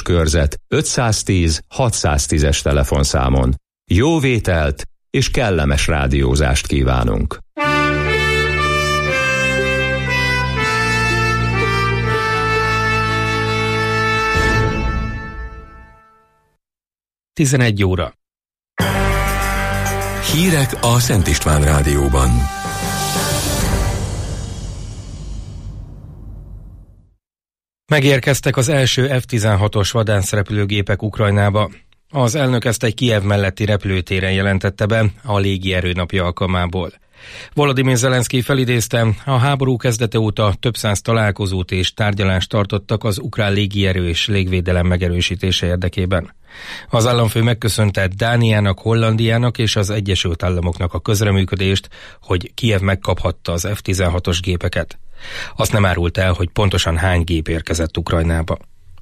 körzet 510 610-es telefonszámon. Jó vételt és kellemes rádiózást kívánunk! Tizenegy óra. Hírek a Szent István Rádióban. Megérkeztek az első F-16-os vadászrepülőgépek Ukrajnába. Az elnök ezt egy Kijev melletti repülőtéren jelentette be a légierő napja alkalmából. Volodymyr Zelenszkij felidézte, a háború kezdete óta több száz találkozót és tárgyalást tartottak az ukrán légierő és légvédelem megerősítése érdekében. Az államfő megköszönte Dániának, Hollandiának és az Egyesült Államoknak a közreműködést, hogy Kijev megkaphatta az F-16-os gépeket. Azt nem árult el, hogy pontosan hány gép érkezett Ukrajnába.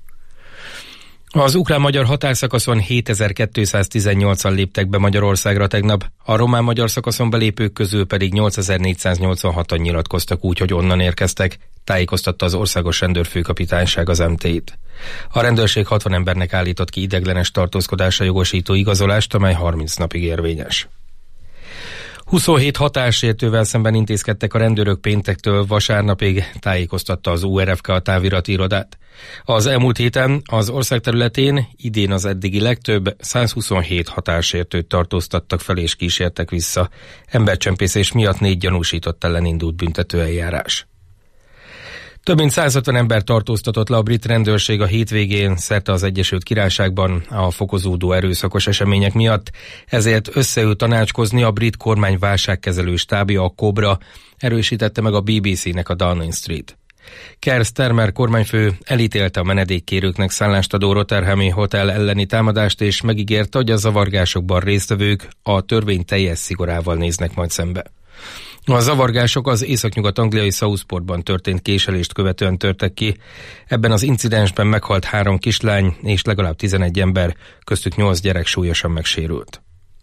Az ukrán-magyar határszakaszon 7218-an léptek be Magyarországra tegnap, a román-magyar szakaszon belépők közül pedig 8486-an nyilatkoztak úgy, hogy onnan érkeztek, tájékoztatta az Országos Rendőrfőkapitányság az MT-t. A rendőrség 60 embernek állított ki ideiglenes tartózkodásra jogosító igazolást, amely 30 napig érvényes. 27 határsértővel szemben intézkedtek a rendőrök péntektől vasárnapig, tájékoztatta az URFK a távirati irodát. Az elmúlt héten az ország területén idén az eddigi legtöbb 127 határsértőt tartóztattak fel és kísértek vissza. Embercsempészés miatt 4 gyanúsított ellen indult büntetőeljárás. Több mint 150 ember tartóztatott le a brit rendőrség a hétvégén szerte az Egyesült Királyságban a fokozódó erőszakos események miatt, ezért összeült tanácskozni a brit kormány válságkezelő stábja, a Cobra, erősítette meg a BBC-nek a Downing Street. Keir Starmer kormányfő elítélte a menedékkérőknek szállást adó Rotherhami Hotel elleni támadást, és megígérte, hogy a zavargásokban résztvevők a törvény teljes szigorával néznek majd szembe. A zavargások az északnyugat-angliai Southportban történt késelést követően törtek ki. Ebben az incidensben meghalt 3 kislány és legalább 11 ember, köztük 8 gyerek súlyosan megsérült.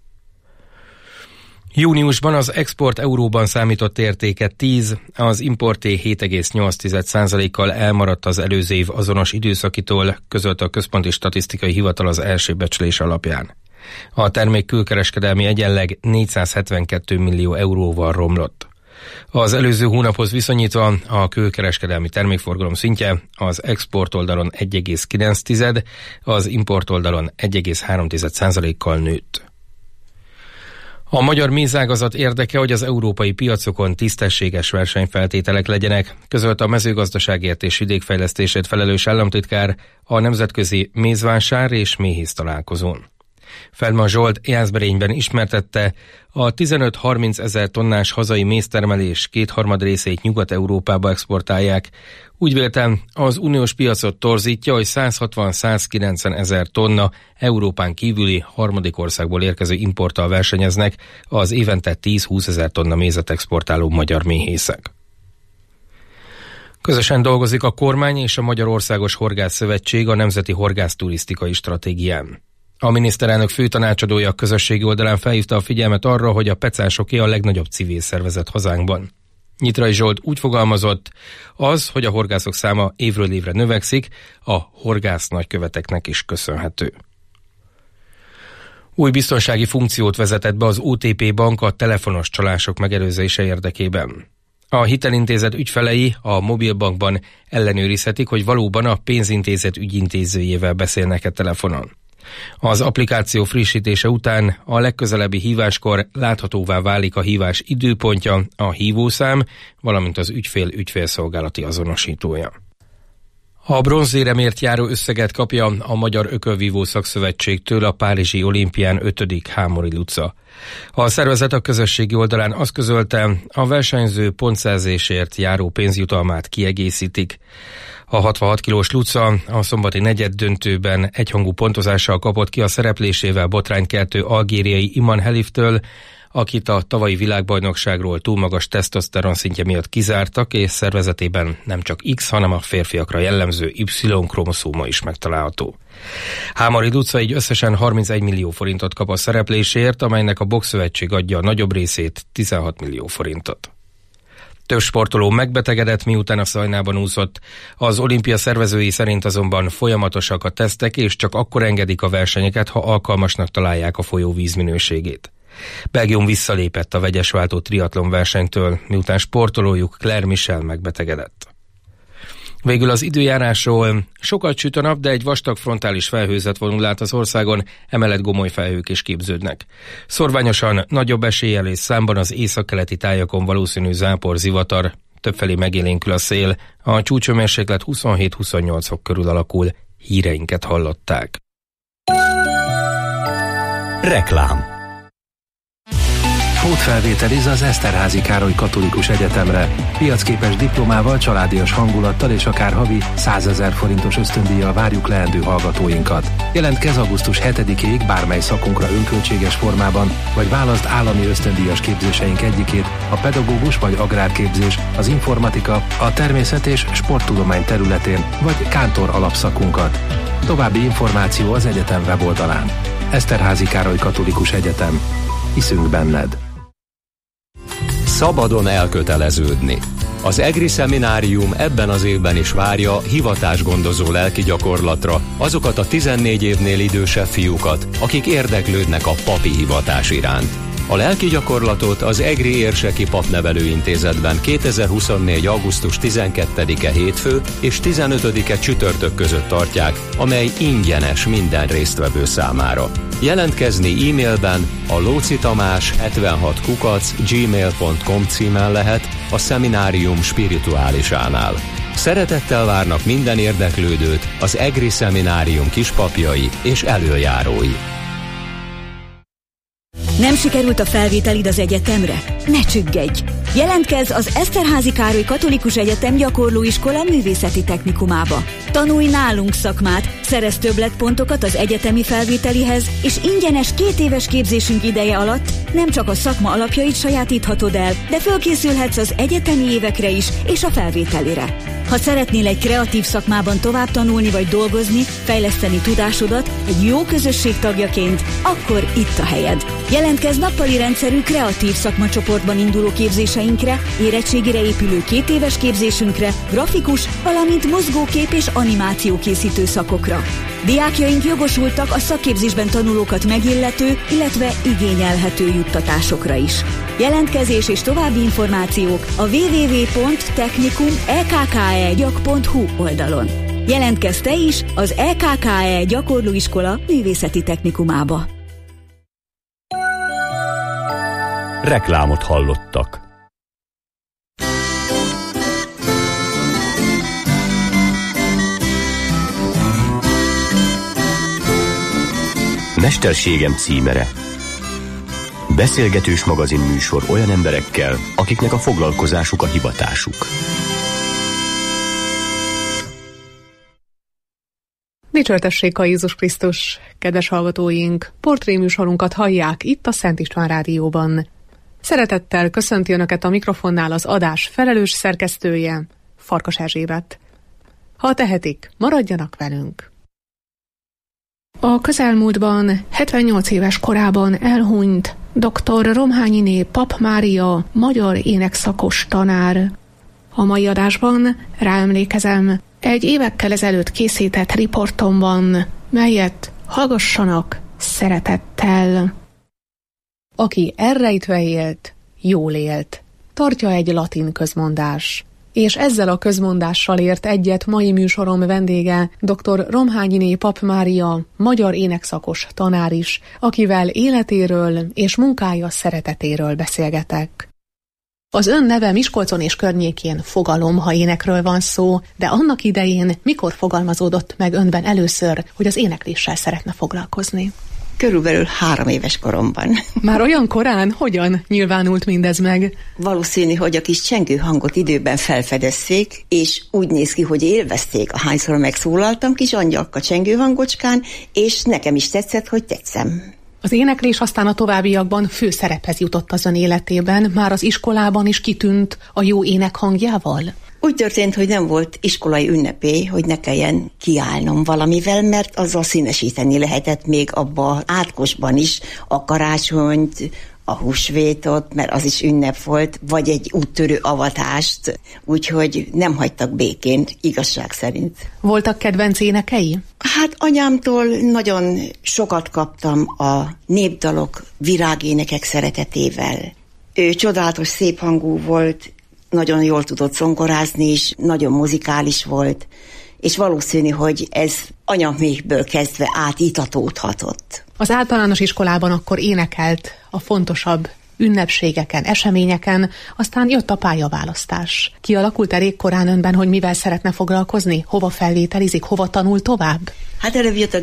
Júniusban az export euróban számított értéke 10, az importé 7,8%-kal elmaradt az előző év azonos időszakitól, közölte a Központi Statisztikai Hivatal az első becslés alapján. A termék külkereskedelmi egyenleg 472 millió euróval romlott. Az előző hónaphoz viszonyítva a külkereskedelmi termékforgalom szintje az export oldalon 1,9, az import oldalon 1,3%-kal nőtt. A magyar mézágazat érdeke, hogy az európai piacokon tisztességes versenyfeltételek legyenek, közölte a mezőgazdaságért és vidékfejlesztésért felelős államtitkár a Nemzetközi Mézvásár és Méhész találkozón. Feldman Zsolt Jászberényben ismertette, a 15-30 ezer tonnás hazai méztermelés 2/3 részét Nyugat-Európába exportálják. Úgy véltem, az uniós piacot torzítja, hogy 160-190 ezer tonna Európán kívüli harmadik országból érkező importtal versenyeznek az évente 10-20 ezer tonna mézet exportáló magyar méhészek. Közösen dolgozik a kormány és a Magyarországos Horgászszövetség a Nemzeti Horgászturisztikai Stratégián. A miniszterelnök főtanácsadója a közösségi oldalán felhívta a figyelmet arra, hogy a pecásoké a legnagyobb civil szervezet hazánkban. Nyitrai Zsolt úgy fogalmazott, az, hogy a horgászok száma évről évre növekszik, a horgász nagyköveteknek is köszönhető. Új biztonsági funkciót vezetett be az OTP Bank a telefonos csalások megelőzése érdekében. A hitelintézet ügyfelei a mobilbankban ellenőrizhetik, hogy valóban a pénzintézet ügyintézőjével beszélnek-e telefonon. Az applikáció frissítése után a legközelebbi híváskor láthatóvá válik a hívás időpontja, a hívószám, valamint az ügyfél ügyfélszolgálati azonosítója. A bronzéremért járó összeget kapja a Magyar Ökölvívó Szakszövetségtől a Párizsi Olimpián 5. Hámori Luca. A szervezet a közösségi oldalán azt közölte, a versenyző pontszerzésért járó pénzjutalmát kiegészítik. A 66 kilós Luca a szombati negyeddöntőben egyhangú pontozással kapott ki a szereplésével botránykeltő algériai Iman Heliftől, akit a tavalyi világbajnokságról túl magas tesztoszteron szintje miatt kizártak, és szervezetében nem csak X, hanem a férfiakra jellemző Y-kromoszóma is megtalálható. Hámori Luca így összesen 31 millió forintot kap a szereplésért, amelynek a boxszövetség adja a nagyobb részét, 16 millió forintot. Több sportoló megbetegedett, miután a Szajnában úszott. Az olimpia szervezői szerint azonban folyamatosak a tesztek, és csak akkor engedik a versenyeket, ha alkalmasnak találják a folyó vízminőségét. Belgium visszalépett a vegyesváltó triatlon versenytől, miután sportolójuk Claire Michel megbetegedett. Végül az időjárásról: sokat süt a nap, de egy vastag frontális felhőzet vonul át az országon, emellett gomoly felhők is képződnek. Szorványosan, nagyobb eséllyel és számban az északkeleti tájakon valószínű zápor, zivatar, többfelé megélénkül a szél, a csúcshőmérséklet 27-28 fok körül alakul. Híreinket hallották. Reklám. Pótfelvételiz az Eszterházy Károly Katolikus Egyetemre. Piacképes diplomával, családias hangulattal és akár havi 100 000 forintos ösztöndíjjal várjuk leendő hallgatóinkat. Jelentkezz augusztus 7-ig bármely szakunkra önköltséges formában, vagy válaszd állami ösztöndíjas képzéseink egyikét, a pedagógus vagy agrárképzés, az informatika, a természet és sporttudomány területén, vagy kántor alapszakunkat. További információ az egyetem weboldalán. Eszterházy Károly Katolikus Egyetem. Hiszünk benned. Szabadon elköteleződni. Az EGRI szeminárium ebben az évben is várja hivatásgondozó lelki gyakorlatra azokat a 14 évnél idősebb fiúkat, akik érdeklődnek a papi hivatás iránt. A lelki gyakorlatot az EGRI Érseki Papnevelőintézetben 2024. augusztus 12-e hétfő és 15-e csütörtök között tartják, amely ingyenes minden résztvevő számára. Jelentkezni e-mailben a locitamás76@gmail.com címen lehet, a szeminárium spirituálisánál. Szeretettel várnak minden érdeklődőt az EGRI szeminárium kispapjai és elöljárói. Nem sikerült a felvételid az egyetemre? Ne csüggedj! Jelentkezz az Eszterházy Károly Katolikus Egyetem gyakorlóiskola művészeti technikumába. Tanulj nálunk szakmát, szerezz többletpontokat az egyetemi felvételihez, és ingyenes 2 éves képzésünk ideje alatt nem csak a szakma alapjait sajátíthatod el, de fölkészülhetsz az egyetemi évekre is és a felvételire. Ha szeretnél egy kreatív szakmában tovább tanulni vagy dolgozni, fejleszteni tudásodat egy jó közösség tagjaként, akkor itt a helyed. Jelentkezz nappali rendszerű kreatív szakmacsoportban induló képzéseinkre, érettségire épülő 2 éves képzésünkre, grafikus, valamint mozgókép és animáció készítő szakokra. Diákjaink jogosultak a szakképzésben tanulókat megillető, illetve igényelhető juttatásokra is. Jelentkezés és további információk a www.technikum.ekkegyak.hu oldalon. Jelentkezz te is az EKKE Gyakorlóiskola művészeti technikumába. Reklámot hallottak. Mesterségem címere. Beszélgetős magazin műsor olyan emberekkel, akiknek a foglalkozásuk a hivatásuk. Dicsőtessék a Jézus Krisztus, kedves hallgatóink! Portréműsorunkat hallják itt a Szent István Rádióban. Szeretettel köszönti Önöket a mikrofonnál az adás felelős szerkesztője, Farkas Erzsébet. Ha tehetik, maradjanak velünk! A közelmúltban 78 éves korában elhunyt dr. Romhányiné Pap Mária, magyar énekszakos tanár. A mai adásban ráemlékezem egy évekkel ezelőtt készített riportomban, melyet hallgassanak szeretettel. Aki elrejtve élt, jól élt, tartja egy latin közmondás. És ezzel a közmondással ért egyet mai műsorom vendége, dr. Romhányiné Pap Mária, magyar énekszakos tanár is, akivel életéről és munkája szeretetéről beszélgetek. Az ön neve Miskolcon és környékén fogalom, ha énekről van szó, de annak idején mikor fogalmazódott meg önben először, hogy az énekléssel szeretne foglalkozni? Körülbelül 3 éves koromban. Már olyan korán? Hogyan nyilvánult mindez meg? Valószínű, hogy a kis csengő hangot időben felfedezték, és úgy néz ki, hogy élvezték, ahányszor megszólaltam kis angyalka csengő hangocskán, és nekem is tetszett, hogy tetszem. Az éneklés aztán a továbbiakban főszerephez jutott az ön életében, már az iskolában is kitűnt a jó énekhangjával? Úgy történt, hogy nem volt iskolai ünnepé, hogy ne kelljen kiállnom valamivel, mert azzal színesíteni lehetett még abba átkosban is a karácsonyt, a húsvétot, mert az is ünnep volt, vagy egy úttörő avatást, úgyhogy nem hagytak békén, igazság szerint. Voltak kedvenc énekei? Hát anyámtól nagyon sokat kaptam a népdalok, virágénekek szeretetével. Ő csodálatos, szép hangú volt, nagyon jól tudott zongorázni is, nagyon muzikális volt, és valószínű, hogy ez anyamékből kezdve átitatódhatott. Az általános iskolában akkor énekelt a fontosabb ünnepségeken, eseményeken, aztán jött a pályaválasztás. Kialakult elég korán önben, hogy mivel szeretne foglalkozni? Hova felvételizik? Hova tanul tovább? Hát előbb jött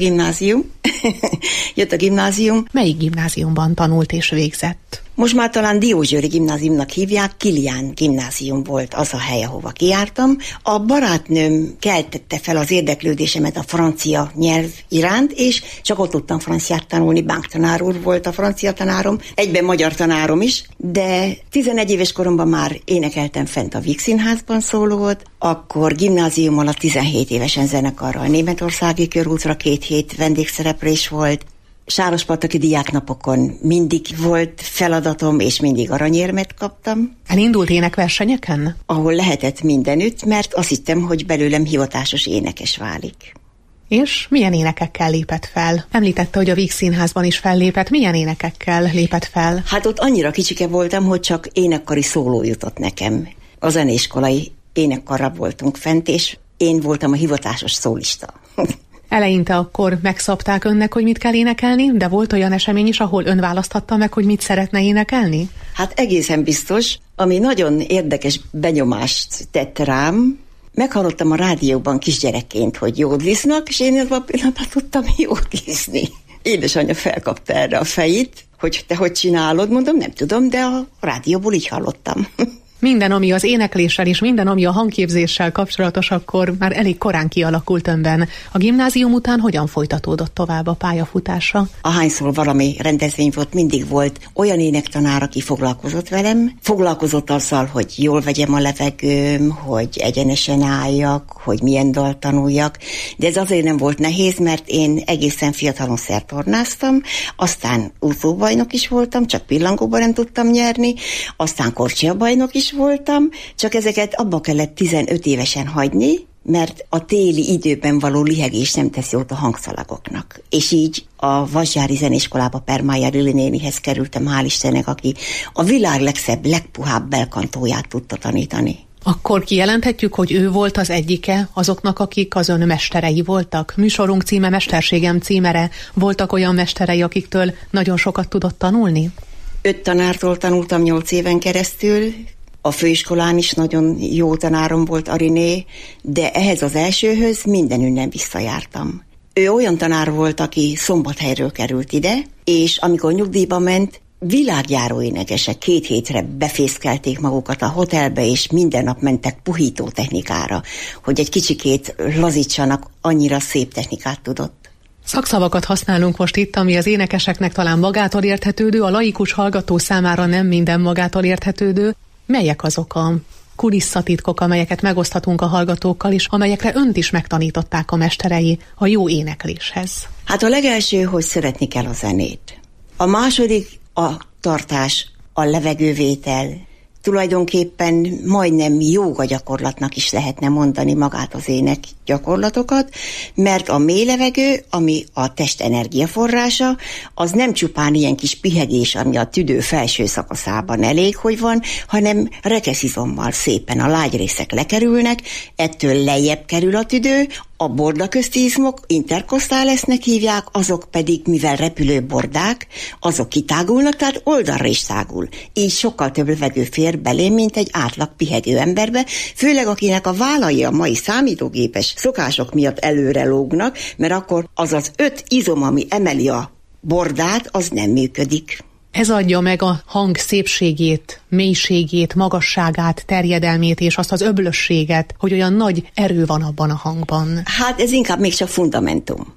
a gimnázium. Melyik gimnáziumban tanult és végzett? Most már talán Diósgyőri gimnáziumnak hívják, Kilián gimnázium volt az a hely, ahova kijártam. A barátnőm keltette fel az érdeklődésemet a francia nyelv iránt, és csak ott tudtam franciát tanulni, banktanár úr volt a francia tanárom, egyben magyar tanárom is, de 11 éves koromban már énekeltem fent a Víg Színházban szólót, akkor gimnázium alatt 17 évesen zenekarral Németországi körútra 2 hét vendégszereplés volt. Sárospataki diáknapokon mindig volt feladatom, és mindig aranyérmet kaptam. Elindult énekversenyeken? Ahol lehetett mindenütt, mert azt hittem, hogy belőlem hivatásos énekes válik. És milyen énekekkel lépett fel? Említette, hogy a Víg Színházban is fellépett. Milyen énekekkel lépett fel? Hát ott annyira kicsike voltam, hogy csak énekkari szóló jutott nekem. A zeneiskolai énekkarra voltunk fent, és én voltam a hivatásos szólista. Eleinte akkor megszabták önnek, hogy mit kell énekelni, de volt olyan esemény is, ahol ön választhatta meg, hogy mit szeretne énekelni? Hát egészen biztos, ami nagyon érdekes benyomást tett rám, meghallottam a rádióban kisgyerekként, hogy jódlisznak, és én ebben a pillanatban tudtam jódlizni. Édesanyja felkapta erre a fejét, hogy te hogy csinálod, mondom, nem tudom, de a rádióból így hallottam. Minden, ami az énekléssel és minden, ami a hangképzéssel kapcsolatos, akkor már elég korán kialakult önben. A gimnázium után hogyan folytatódott tovább a pályafutása? Ahányszor valami rendezvény volt, mindig volt olyan énektanár, aki foglalkozott velem. Foglalkozott azzal, hogy jól vegyem a levegőm, hogy egyenesen álljak, hogy milyen dalt tanuljak. De ez azért nem volt nehéz, mert én egészen fiatalon szertornáztam, aztán úszóbajnok is voltam, csak pillangóban nem tudtam nyerni, aztán korcsolyabajnok is voltam, csak ezeket abba kellett 15 évesen hagyni, mert a téli időben való lihegés nem tesz jót a hangszalagoknak. És így a Vasgyári Zeneiskolába Permájer Lili nénihez kerültem, hál' Istennek, aki a világ legszebb, legpuhább belkantóját tudta tanítani. Akkor kijelenthetjük, hogy ő volt az egyike azoknak, akik az ön mesterei voltak? Műsorunk címe Mesterségem címere. Voltak olyan mesterei, akiktől nagyon sokat tudott tanulni? 5 tanártól tanultam 8 éven keresztül. A főiskolán is nagyon jó tanárom volt Ariné, de ehhez az elsőhöz minden ünnep visszajártam. Ő olyan tanár volt, aki Szombathelyről került ide, és amikor nyugdíjba ment, világjáró énekesek 2 hétre befészkelték magukat a hotelbe, és minden nap mentek puhító technikára, hogy egy kicsikét lazítsanak, annyira szép technikát tudott. Szakszavakat használunk most itt, ami az énekeseknek talán magától érthetődő, a laikus hallgató számára nem minden magától érthetődő. Melyek azok a kulisszatitkok, amelyeket megoszthatunk a hallgatókkal, és amelyekre önt is megtanították a mesterei a jó énekléshez? Hát a legelső, hogy szeretni kell a zenét. A második a tartás, a levegővétel. Tulajdonképpen majdnem jóga gyakorlatnak is lehetne mondani magát az ének gyakorlatokat, mert a mély levegő, ami a test energiaforrása, az nem csupán ilyen kis pihegés, ami a tüdő felső szakaszában elég, hogy van, hanem rekeszizommal szépen a lágy részek lekerülnek, ettől lejjebb kerül a tüdő, a bordaközti izmok, interkosztálesznek hívják, azok pedig, mivel repülő bordák, azok kitágulnak, tehát oldalra is tágul. Így sokkal több levegő fér belé, mint egy átlag pihegő emberbe, főleg akinek a vállai a mai számítógépes szokások miatt előre lógnak, mert akkor az az 5 izom, ami emeli a bordát, az nem működik. Ez adja meg a hang szépségét, mélységét, magasságát, terjedelmét és azt az öblösséget, hogy olyan nagy erő van abban a hangban. Hát ez inkább még csak fundamentum.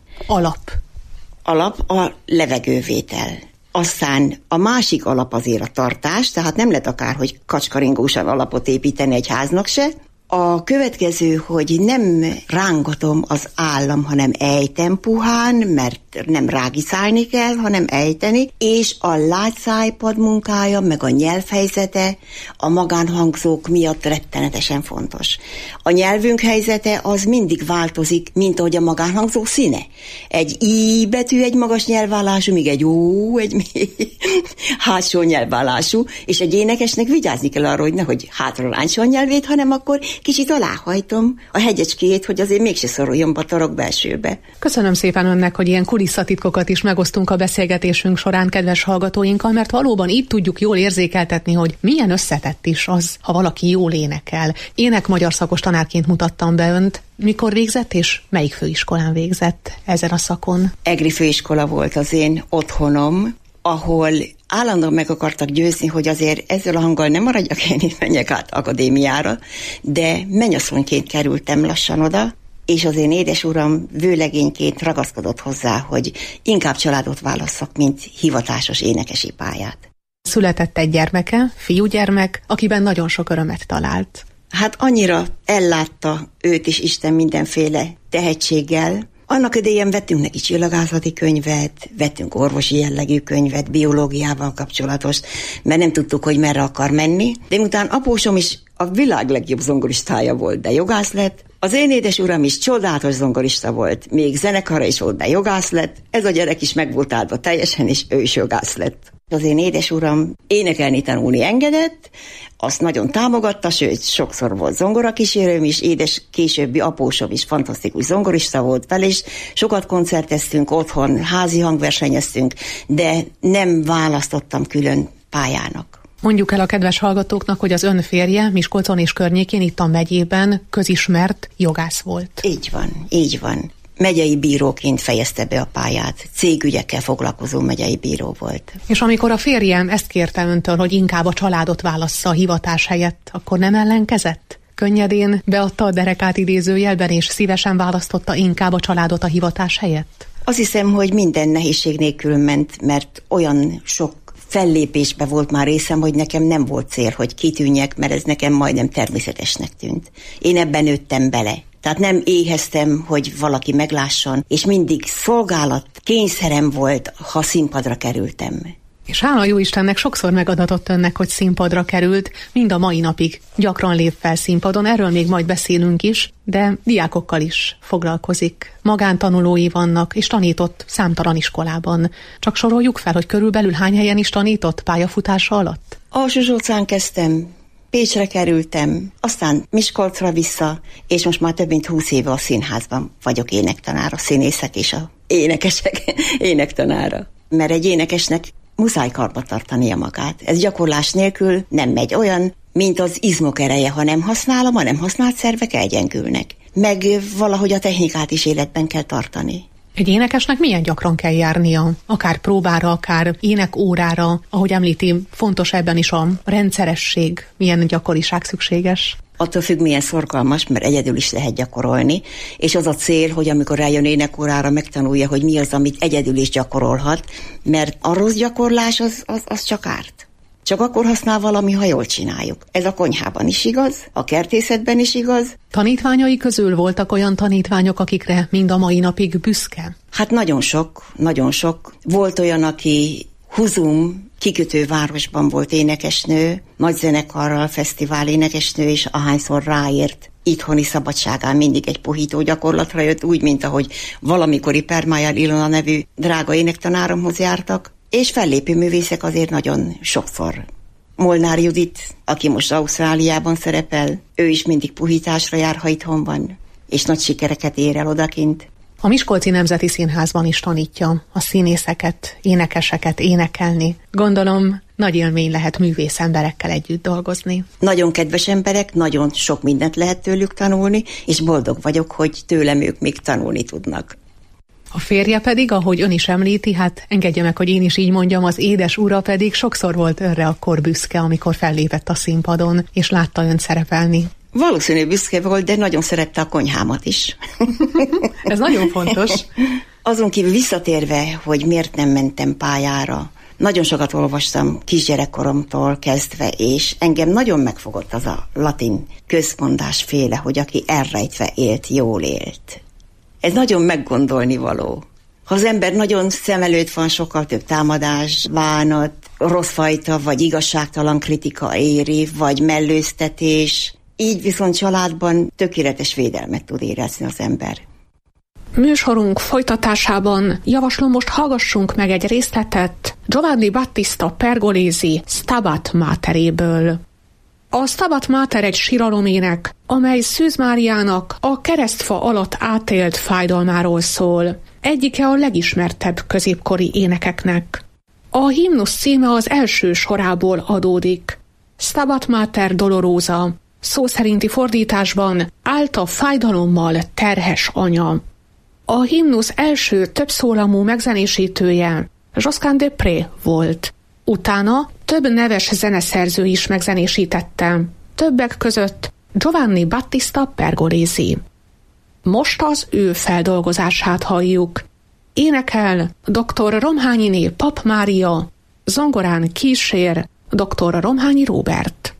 Alap a levegővétel. Aztán a másik alap azért a tartás, tehát nem lehet akárhogy kacskaringósan alapot építeni egy háznak se. A következő, hogy nem rángatom az állam, hanem ejtem puhán, mert nem rágicálni kell, hanem ejteni, és a lágyszájpad munkája, meg a nyelvhelyzete a magánhangzók miatt rettenetesen fontos. A nyelvünk helyzete az mindig változik, mint ahogy a magánhangzó színe. Egy I betű egy magas nyelvállású, míg egy U egy hátsó nyelvállású, és egy énekesnek vigyázni kell arra, hogy nehogy hátra láncson nyelvét, hanem akkor kicsit aláhajtom a hegyecskéjét, hogy azért mégse szoruljon be a torok belsőbe. Köszönöm szépen önnek, hogy ilyen kulisszatitkokat is megosztunk a beszélgetésünk során kedves hallgatóinkkal, mert valóban így tudjuk jól érzékeltetni, hogy milyen összetett is az, ha valaki jól énekel. Ének magyar szakos tanárként mutattam be önt. Mikor végzett, és melyik főiskolán végzett ezen a szakon? Egri főiskola volt az én otthonom, ahol állandóan meg akartak győzni, hogy azért ezzel a hanggal nem maradjak én, itt menjek át akadémiára, de mennyasszonyként kerültem lassan oda, és az én édesuram vőlegényként ragaszkodott hozzá, hogy inkább családot válasszak, mint hivatásos énekesi pályát. Született egy gyermeke, fiúgyermek, akiben nagyon sok örömet talált. Hát annyira ellátta őt is Isten mindenféle tehetséggel. Annak idején vettünk neki csillagászati könyvet, vettünk orvosi jellegű könyvet, biológiával kapcsolatos, mert nem tudtuk, hogy merre akar menni. De miután apósom is a világ legjobb zongoristája volt, de jogász lett, az én édesuram is csodálatos zongorista volt, még zenekara is volt, de jogász lett. Ez a gyerek is meg volt áldva teljesen, és ő is jogász lett. Az én édesuram énekelni tanulni engedett, azt nagyon támogatta, sőt, sokszor volt zongorakísérőm is, édes későbbi apósom is fantasztikus zongorista volt fel, és sokat koncerteztünk otthon, házi hangversenyeztünk, de nem választottam külön pályának. Mondjuk el a kedves hallgatóknak, hogy az ön férje Miskolcon és környékén, itt a megyében közismert jogász volt. Így van. Megyei bíróként fejezte be a pályát. Cégügyekkel foglalkozó megyei bíró volt. És amikor a férjem ezt kérte öntől, hogy inkább a családot válassza a hivatás helyett, akkor nem ellenkezett? Könnyedén beadta a derekát idézőjelben, és szívesen választotta inkább a családot a hivatás helyett? Azt hiszem, hogy minden nehézség nélkül ment, mert olyan sok fellépésbe volt már részem, hogy nekem nem volt cél, hogy kitűnjek, mert ez nekem majdnem természetesnek tűnt. Én ebben nőttem bele. Tehát nem éheztem, hogy valaki meglásson, és mindig szolgálat, kényszerem volt, ha színpadra kerültem. És hála jó Istennek sokszor megadatott önnek, hogy színpadra került, mind a mai napig gyakran lép fel színpadon, erről még majd beszélünk is, de diákokkal is foglalkozik. Magántanulói vannak, és tanított számtalan iskolában. Csak soroljuk fel, hogy körülbelül hány helyen is tanított pályafutása alatt? Alsó-Zsócán kezdtem, Pécsre kerültem, aztán Miskolcra vissza, és most már több mint 20 éve a színházban vagyok énektanára, színészek és a énekesek énektanára. Mert egy énekesnek muszáj karba tartania magát. Ez gyakorlás nélkül nem megy, olyan, mint az izmok ereje, ha nem használom, a nem használt szervek elgyengülnek. Meg valahogy a technikát is életben kell tartani. Egy énekesnek milyen gyakran kell járnia? Akár próbára, akár énekórára, ahogy említi, fontos ebben is a rendszeresség, milyen gyakoriság szükséges? Attól függ, milyen szorgalmas, mert egyedül is lehet gyakorolni, és az a cél, hogy amikor eljön énekórára, megtanulja, hogy mi az, amit egyedül is gyakorolhat, mert a rossz gyakorlás az csak árt. Csak akkor használ valami, ha jól csináljuk. Ez a konyhában is igaz, a kertészetben is igaz. Tanítványai közül voltak olyan tanítványok, akikre mind a mai napig büszke? Hát nagyon sok. Volt olyan, aki Huzum kikötővárosban volt énekesnő, nagy zenekarral, fesztivál énekesnő, és ahányszor ráért itthoni szabadságán mindig egy puhító gyakorlatra jött, úgy, mint ahogy valamikori Permájár Ilona nevű drága énektanáromhoz jártak, és fellépő művészek azért nagyon sokszor. Molnár Judit, aki most Ausztráliában szerepel, ő is mindig puhításra jár, ha itthon van, és nagy sikereket ér el odakint. A Miskolci Nemzeti Színházban is tanítja a színészeket, énekeseket énekelni. Gondolom, nagy élmény lehet művész emberekkel együtt dolgozni. Nagyon kedves emberek, nagyon sok mindent lehet tőlük tanulni, és boldog vagyok, hogy tőlem ők még tanulni tudnak. A férje pedig, ahogy ön is említi, hát engedje meg, hogy én is így mondjam, az édes ura pedig sokszor volt önre akkor büszke, amikor fellépett a színpadon, és látta önt szerepelni. Valószínű büszke volt, de nagyon szerette a konyhámat is. Ez nagyon fontos. Azon kívül visszatérve, hogy miért nem mentem pályára, nagyon sokat olvastam kisgyerekkoromtól kezdve, és engem nagyon megfogott az a latin közmondásféle, hogy aki elrejtve élt, jól élt. Ez nagyon meggondolni való. Ha az ember nagyon szem előtt van, sokkal több támadás, bánat, rossz fajta, vagy igazságtalan kritika éri, vagy mellőztetés. Így viszont családban tökéletes védelmet tud érezni az ember. Műsorunk folytatásában javaslom, most hallgassunk meg egy részletet Giovanni Battista Pergolesi Stabat Materéből. A Stabat Mater egy síralomének, amely Szűz Máriának a keresztfa alatt átélt fájdalmáról szól. Egyike a legismertebb középkori énekeknek. A himnusz címe az első sorából adódik. Stabat Mater Dolorosa, szó szerinti fordításban állt a fájdalommal terhes anya. A himnusz első többszólamú megzenésítője Josquin des Prés volt. Utána több neves zeneszerző is megzenésítette, többek között Giovanni Battista Pergolesi. Most az ő feldolgozását halljuk. Énekel dr. Romhányiné Pap Mária, zongorán kísér dr. Romhányi Róbert.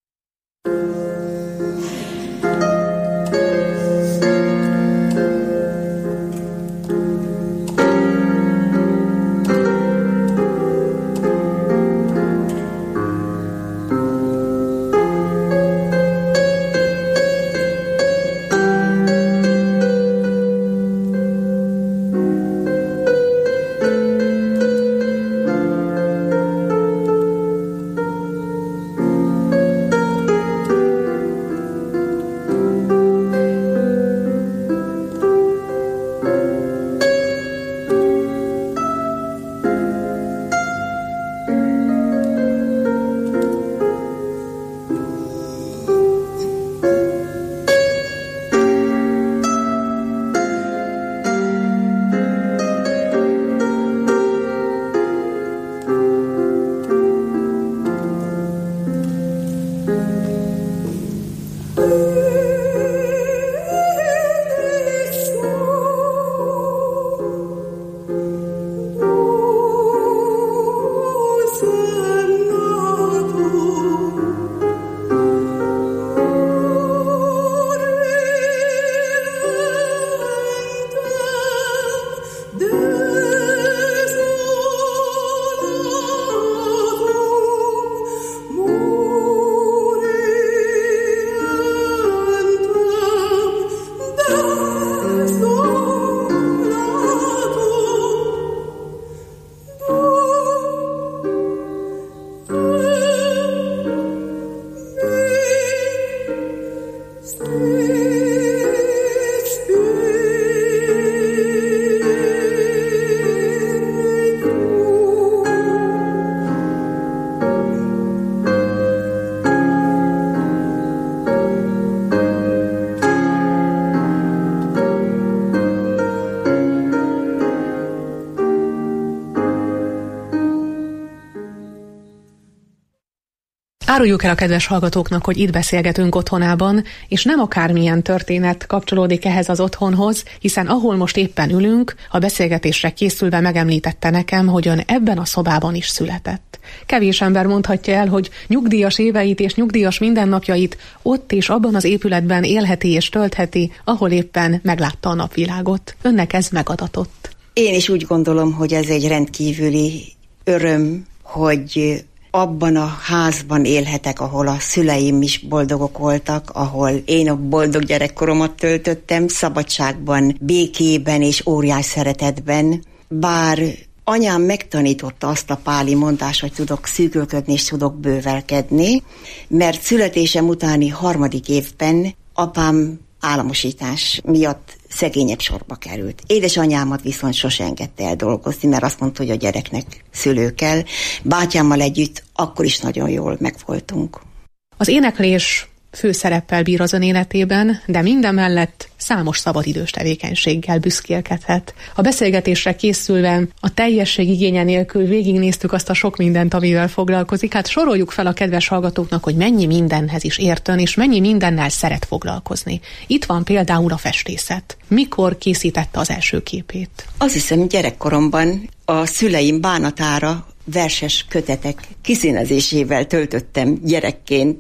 Áruljuk el a kedves hallgatóknak, hogy itt beszélgetünk otthonában, és nem akármilyen történet kapcsolódik ehhez az otthonhoz, hiszen ahol most éppen ülünk, a beszélgetésre készülve megemlítette nekem, hogy ön ebben a szobában is született. Kevés ember mondhatja el, hogy nyugdíjas éveit és nyugdíjas mindennapjait ott és abban az épületben élheti és töltheti, ahol éppen meglátta a napvilágot. Önnek ez megadatott. Én is úgy gondolom, hogy ez egy rendkívüli öröm, hogy abban a házban élhetek, ahol a szüleim is boldogok voltak, ahol én a boldog gyerekkoromat töltöttem, szabadságban, békében és óriás szeretetben. Bár anyám megtanította azt a páli mondást, hogy tudok szűkölködni és tudok bővelkedni, mert születésem utáni 3. évben apám államosítás miatt szegényebb sorba került. Édesanyámat viszont sose engedte el dolgozni, mert azt mondta, hogy a gyereknek szülő kell. Bátyámmal együtt akkor is nagyon jól megvoltunk. Az éneklés főszereppel bír az ön életében, de mindemellett számos szabadidős tevékenységgel büszkélkedhet. A beszélgetésre készülve a teljesség igénye nélkül végignéztük azt a sok mindent, amivel foglalkozik. Hát soroljuk fel a kedves hallgatóknak, hogy mennyi mindenhez is ért ön, és mennyi mindennel szeret foglalkozni. Itt van például a festészet. Mikor készítette az első képét? Azt hiszem, gyerekkoromban a szüleim bánatára verses kötetek kiszínezésével töltöttem gyerekként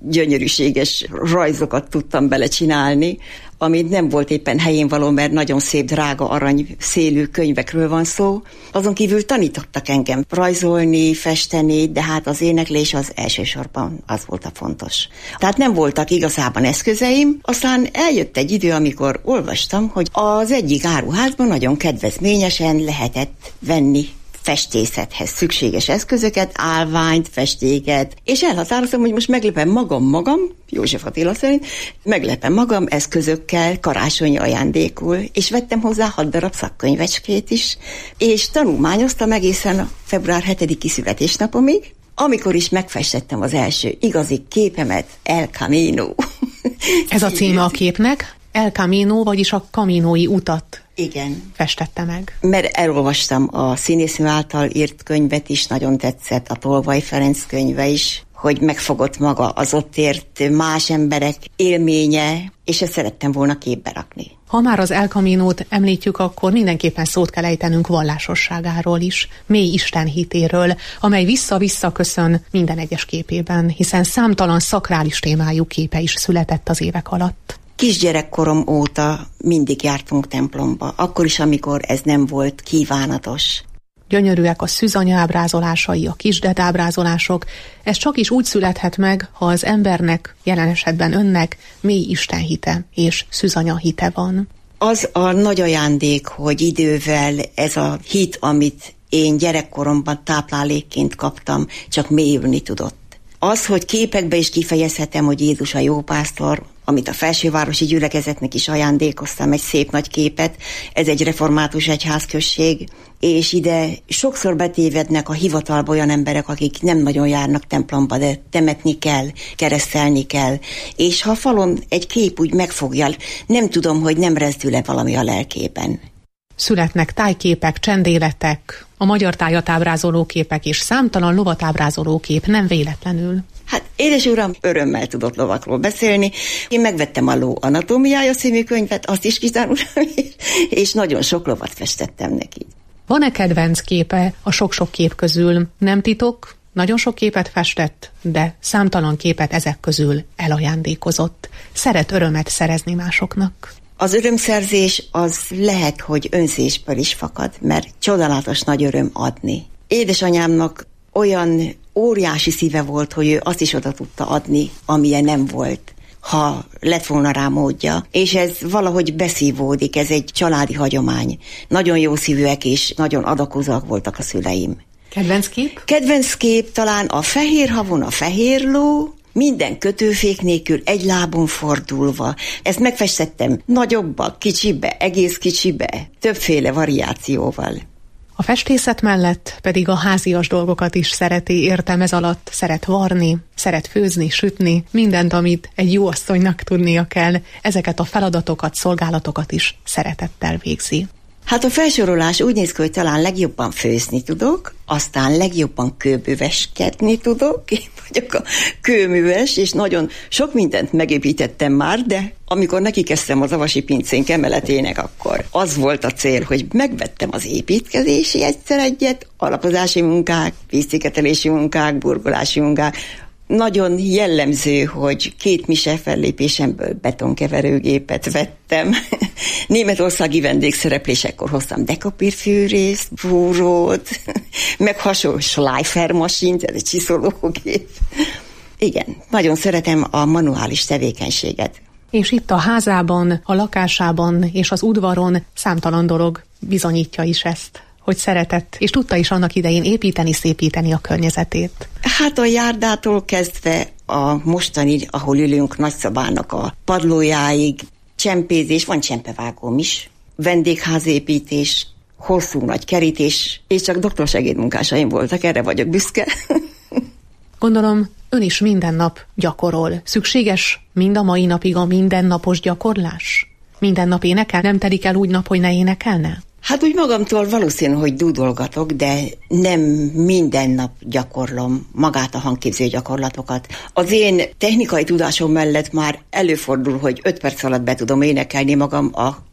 gyönyörűséges rajzokat tudtam belecsinálni, ami nem volt éppen helyén való, mert nagyon szép, drága, arany szélű könyvekről van szó. Azon kívül tanítottak engem rajzolni, festeni, de hát az éneklés az elsősorban az volt a fontos. Tehát nem voltak igazában eszközeim, aztán eljött egy idő, amikor olvastam, hogy az egyik áruházban nagyon kedvezményesen lehetett venni festészethez szükséges eszközöket, állványt, festéket, és elhatároztam, hogy most meglepem magam, József Attila szerint, meglepem magam eszközökkel, karácsonyi ajándékul, és vettem hozzá 6 darab szakkönyvecskét is, és tanulmányoztam egészen a február 7-i születésnapomig, amikor is megfestettem az első igazi képemet, El Camino. Ez a címe a képnek? El Camino, vagyis a kaminói utat. Igen. Festette meg. Mert elolvastam a színésznő által írt könyvet is, nagyon tetszett, a Tolvaj Ferenc könyve is, hogy megfogott maga az ott ért más emberek élménye, és ezt szerettem volna képbe rakni. Ha már az El Caminót említjük, akkor mindenképpen szót kell ejtenünk vallásosságáról is, mély Isten hitéről, amely vissza-vissza köszön minden egyes képében, hiszen számtalan szakrális témájú képe is született az évek alatt. Kisgyerekkorom óta mindig jártunk templomba, akkor is, amikor ez nem volt kívánatos. Gyönyörűek a szűzanya ábrázolásai, a kisded ábrázolások. Ez csak is úgy születhet meg, ha az embernek, jelen esetben önnek mély Isten hite és szűzanya hite van. Az a nagy ajándék, hogy idővel ez a hit, amit én gyerekkoromban táplálékként kaptam, csak mélyülni tudott. Az, hogy képekbe is kifejezhetem, hogy Jézus a jó pásztor, amit a felsővárosi gyülekezetnek is ajándékoztam, egy szép nagy képet, ez egy református egyházközség, és ide sokszor betévednek a hivatalba olyan emberek, akik nem nagyon járnak templomba, de temetni kell, keresztelni kell, és ha a falon egy kép úgy megfogja, nem tudom, hogy nem rezdül-e valami a lelkében. Születnek tájképek, csendéletek, a magyar tájat ábrázoló képek és számtalan lovat ábrázoló kép, nem véletlenül. Hát édes uram örömmel tudott lovakról beszélni. Én megvettem a Ló anatómiája című könyvet, azt is kitanultam, és nagyon sok lovat festettem neki. Van-e kedvenc képe a sok-sok kép közül? Nem titok, nagyon sok képet festett, de számtalan képet ezek közül elajándékozott. Szeret örömet szerezni másoknak. Az örömszerzés az lehet, hogy önzésből is fakad, mert csodálatos nagy öröm adni. Édesanyámnak olyan óriási szíve volt, hogy ő azt is oda tudta adni, amilyen nem volt, ha lett volna rá módja. És ez valahogy beszívódik, ez egy családi hagyomány. Nagyon jó szívűek és nagyon adakozóak voltak a szüleim. Kedvenc kép? Kedvenc kép talán a fehér havon a fehér ló, minden kötőfék nélkül egy lábon fordulva. Ezt megfestettem nagyobba, kicsibe, egész kicsibe, többféle variációval. A festészet mellett pedig a házias dolgokat is szereti, értem ez alatt, szeret varni, szeret főzni, sütni, mindent, amit egy jó asszonynak tudnia kell, ezeket a feladatokat, szolgálatokat is szeretettel végzi. Hát a felsorolás úgy néz ki, hogy talán legjobban főzni tudok, aztán legjobban kőműveskedni tudok, én vagyok a kőműves, és nagyon sok mindent megépítettem már, de amikor nekikezdtem az Avasi Pincénk emeletének, akkor az volt a cél, hogy megvettem az építkezési egyszer egyet, alapozási munkák, vízszigetelési munkák, burgolási munkák. Nagyon jellemző, hogy 2 mise fellépésemből betonkeverőgépet vettem. Németországi vendégszereplésekkor hoztam dekapírfűrészt, búrót, meg hasonló Schleifer-masint, ez egy csiszológép. Igen, nagyon szeretem a manuális tevékenységet. És itt a házában, a lakásában és az udvaron számtalan dolog bizonyítja is ezt, hogy szeretett, és tudta is annak idején építeni, szépíteni a környezetét. Hát a járdától kezdve a mostani, ahol ülünk, nagyszobának a padlójáig, csempézés, van csempevágóm is, vendégházépítés, hosszú nagy kerítés, és csak doktorsegédmunkásaim voltak, erre vagyok büszke. Gondolom, ön is minden nap gyakorol. Szükséges mind a mai napig a mindennapos gyakorlás? Minden nap énekel? Nem telik el úgy nap, hogy ne énekelne? Hát úgy magamtól valószínű, hogy dúdolgatok, de nem minden nap gyakorlom magát a hangképző gyakorlatokat. Az én technikai tudásom mellett már előfordul, hogy 5 perc alatt be tudom énekelni magam a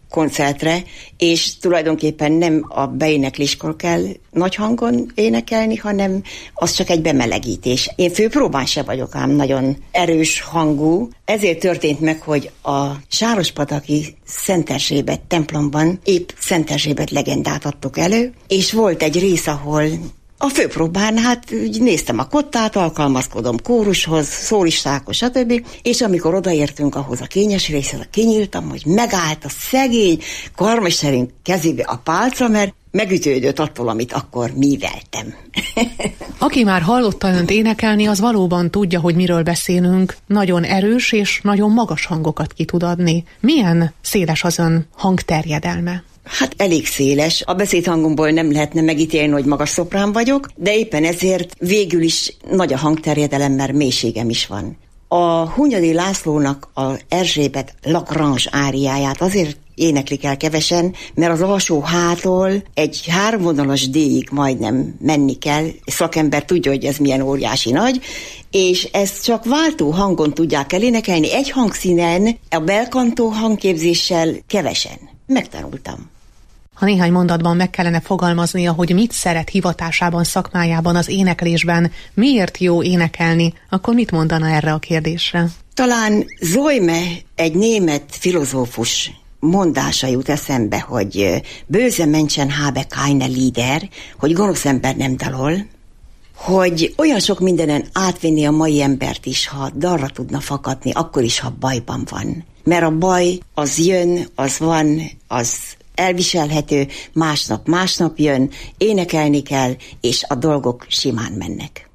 koncertre, és tulajdonképpen nem a beénekléskor kell nagy hangon énekelni, hanem az csak egy bemelegítés. Én főpróbán se vagyok ám nagyon erős hangú, ezért történt meg, hogy a Sárospataki Szent Erzsébet templomban épp Szent Erzsébet legendát adtuk elő, és volt egy rész, ahol a főpróbán, hát néztem a kottát, alkalmazkodom kórushoz, szólistákhoz, stb. És amikor odaértünk ahhoz a kényes részhez, kinyíltam, hogy megállt a szegény karmesterünk kezébe a pálca, mert megütődött attól, amit akkor műveltem. Aki már hallotta önt énekelni, az valóban tudja, hogy miről beszélünk. Nagyon erős és nagyon magas hangokat ki tud adni. Milyen széles az ön hangterjedelme? Hát elég széles. A beszédhangomból nem lehetne megítélni, hogy magas szoprán vagyok, de éppen ezért végül is nagy a hangterjedelem, mert mélységem is van. A Hunyadi Lászlónak a Erzsébet Lagrange áriáját azért éneklik el kevesen, mert az alsó hától egy 3 vonalas D-ig majdnem menni kell. Szakember tudja, hogy ez milyen óriási nagy, és ezt csak váltó hangon tudják elénekelni, egy hangszínen, a belkantó hangképzéssel kevesen. Megtanultam. Ha néhány mondatban meg kellene fogalmaznia, hogy mit szeret hivatásában, szakmájában, az éneklésben, miért jó énekelni, akkor mit mondana erre a kérdésre? Talán Zoime, egy német filozófus mondása jut eszembe, hogy böse Menschen habe keine Lieder, hogy gonosz ember nem dalol, hogy olyan sok mindenen átvenni a mai embert is, ha dalra tudna fakadni, akkor is, ha bajban van. Mert a baj az jön, az van, az elviselhető, másnap jön, énekelni kell, és a dolgok simán mennek.